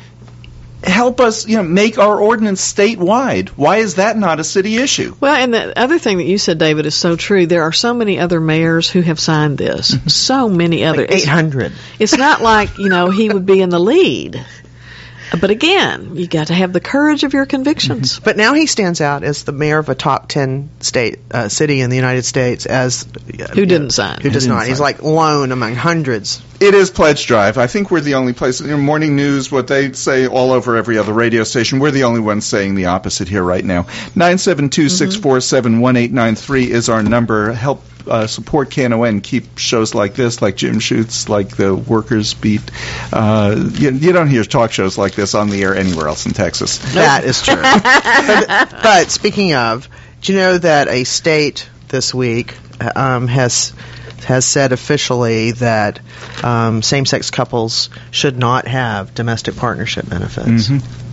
help us, you know, make our ordinance statewide. Why is that not a city issue? Well, and the other thing that you said, David, is so true. There are so many other mayors who have signed this. So many other. eight hundred. It's, it's not like, you know, he would be in the lead. But again, you got to have the courage of your convictions. But now he stands out as the mayor of a top ten state uh, city in the United States as uh, Who didn't sign. Who does Who didn't not? He's sign. like lone among hundreds. It is Pledge Drive. I think we're the only place. You know, morning news, what they say all over every other radio station. We're the only ones saying the opposite here right now. nine seven two, six four seven, one eight nine three is our number. Help uh, support K N O N. Keep shows like this, like Jim Shoots, like the Workers Beat. Uh, you, you don't hear talk shows like this on the air anywhere else in Texas. That is true. but, but speaking of, do you know that a state this week um, has has said officially that um, same-sex couples should not have domestic partnership benefits,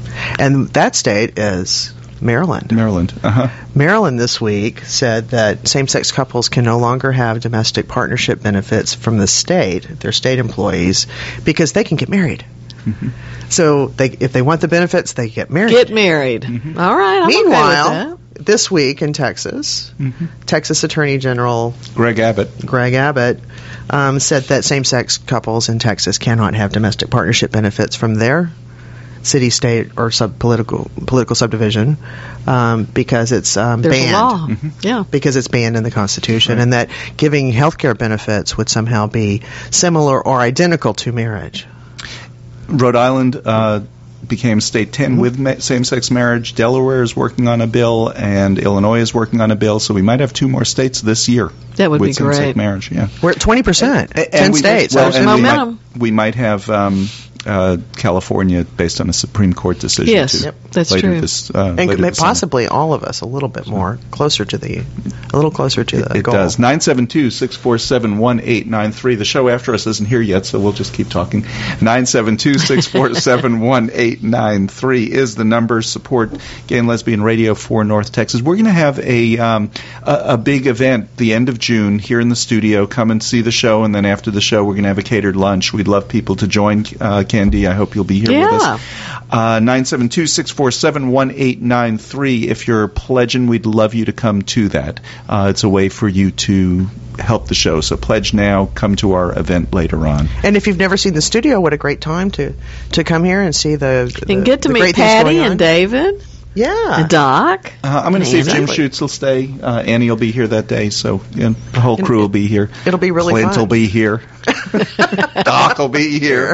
and that state is Maryland. Maryland. Uh-huh. Maryland this week said that same-sex couples can no longer have domestic partnership benefits from the state, their state employees, because they can get married. So they, if they want the benefits, they get married. Get married. All right. I'm Meanwhile, okay with this week in Texas, Mm-hmm. Texas Attorney General Greg Abbott. Greg Abbott um, said that same-sex couples in Texas cannot have domestic partnership benefits from their city, state, or sub political political subdivision um, because it's um, There's banned. a law. Mm-hmm. Yeah. Because it's banned in the Constitution, Right. and that giving health care benefits would somehow be similar or identical to marriage. Rhode Island uh, became state ten with ma- same-sex marriage. Delaware is working on a bill, and Illinois is working on a bill. So we might have two more states this year That would with be same-sex great. marriage. Yeah, We're at twenty percent. A- and Ten we- states. Well, There's and we might, momentum. we might have um, uh, California based on a Supreme Court decision. Yes, too, yep, that's later true. This, uh, and later could make this summer. possibly all of us a little bit more closer to the, a little closer to the It goal. does. nine seven two, six four seven, one eight nine three. The show after us isn't here yet, so we'll just keep talking. nine seven two, six four seven, one eight nine three is the number. Support Gay and Lesbian Radio for North Texas. We're going to have a, um, a a big event the end of June here in the studio. Come and see the show, and then after the show, we're going to have a catered lunch. We'd love people to join. Uh, Candy, I hope you'll be here Yeah. with us. Uh, nine seven two, six four seven, one eight nine three. If you're pledging, we'd love you to come to that. Uh, it's a way for you to help the show. So pledge now. Come to our event later on. And if you've never seen the studio, what a great time to, to come here and see the, the And get to the meet great things Patty going on. and David Yeah. and Doc. Uh, I'm going to see if Jim Exactly. Schutz will stay. Uh, Annie will be here that day, so yeah, the whole crew will be here. It'll be really Clint fun. will be here. Doc will be here.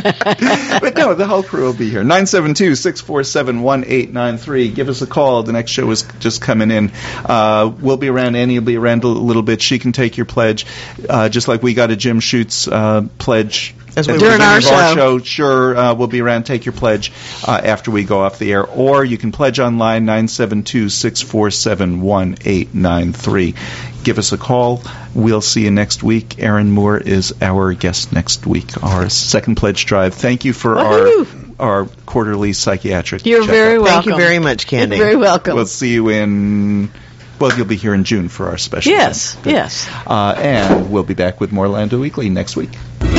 But no, the whole crew will be here. nine seven two, six four seven, one eight nine three. Give us a call. The next show is just coming in. Uh, we'll be around. Annie will be around a little bit. She can take your pledge, uh, just like we got a Jim Schutz uh, pledge. As we at were the doing our beginning of our show. show. Sure, uh, we'll be around. Take your pledge uh, after we go off the air. Or you can pledge online, nine seven two, six four seven, one eight nine three. Give us a call. We'll see you next week. Aaron Moore is our guest next week, our second pledge drive. Thank you for Woohoo! our our quarterly psychiatric You're checkup. very welcome. Thank you very much, Candy. You're very welcome. We'll see you in, well, you'll be here in June for our special Yes, event. yes. Uh, and we'll be back with more Lando Weekly next week.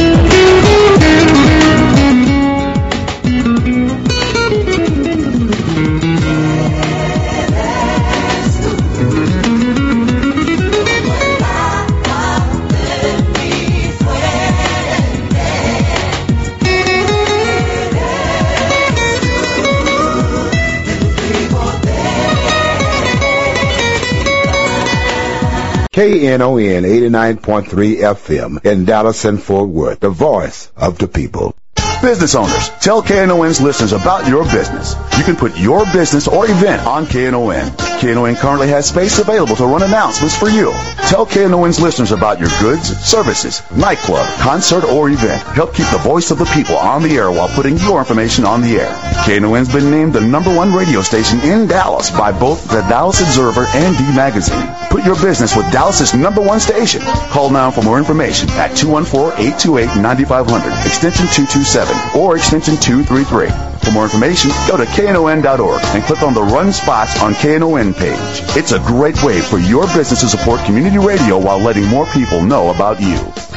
K N O N eighty-nine point three F M in Dallas and Fort Worth, the voice of the people. Business owners, tell K N O N's listeners about your business. You can put your business or event on K N O N. K N O N currently has space available to run announcements for you. Tell K N O N's listeners about your goods, services, nightclub, concert, or event. Help keep the voice of the people on the air while putting your information on the air. K N O N's been named the number one radio station in Dallas by both the Dallas Observer and D Magazine. Put your business with Dallas's number one station. Call now for more information at two one four, eight two eight, nine five zero zero, extension two two seven, or extension two three three. For more information, go to K N O N dot org and click on the Run Spots on K N O N page. It's a great way for your business to support community radio while letting more people know about you.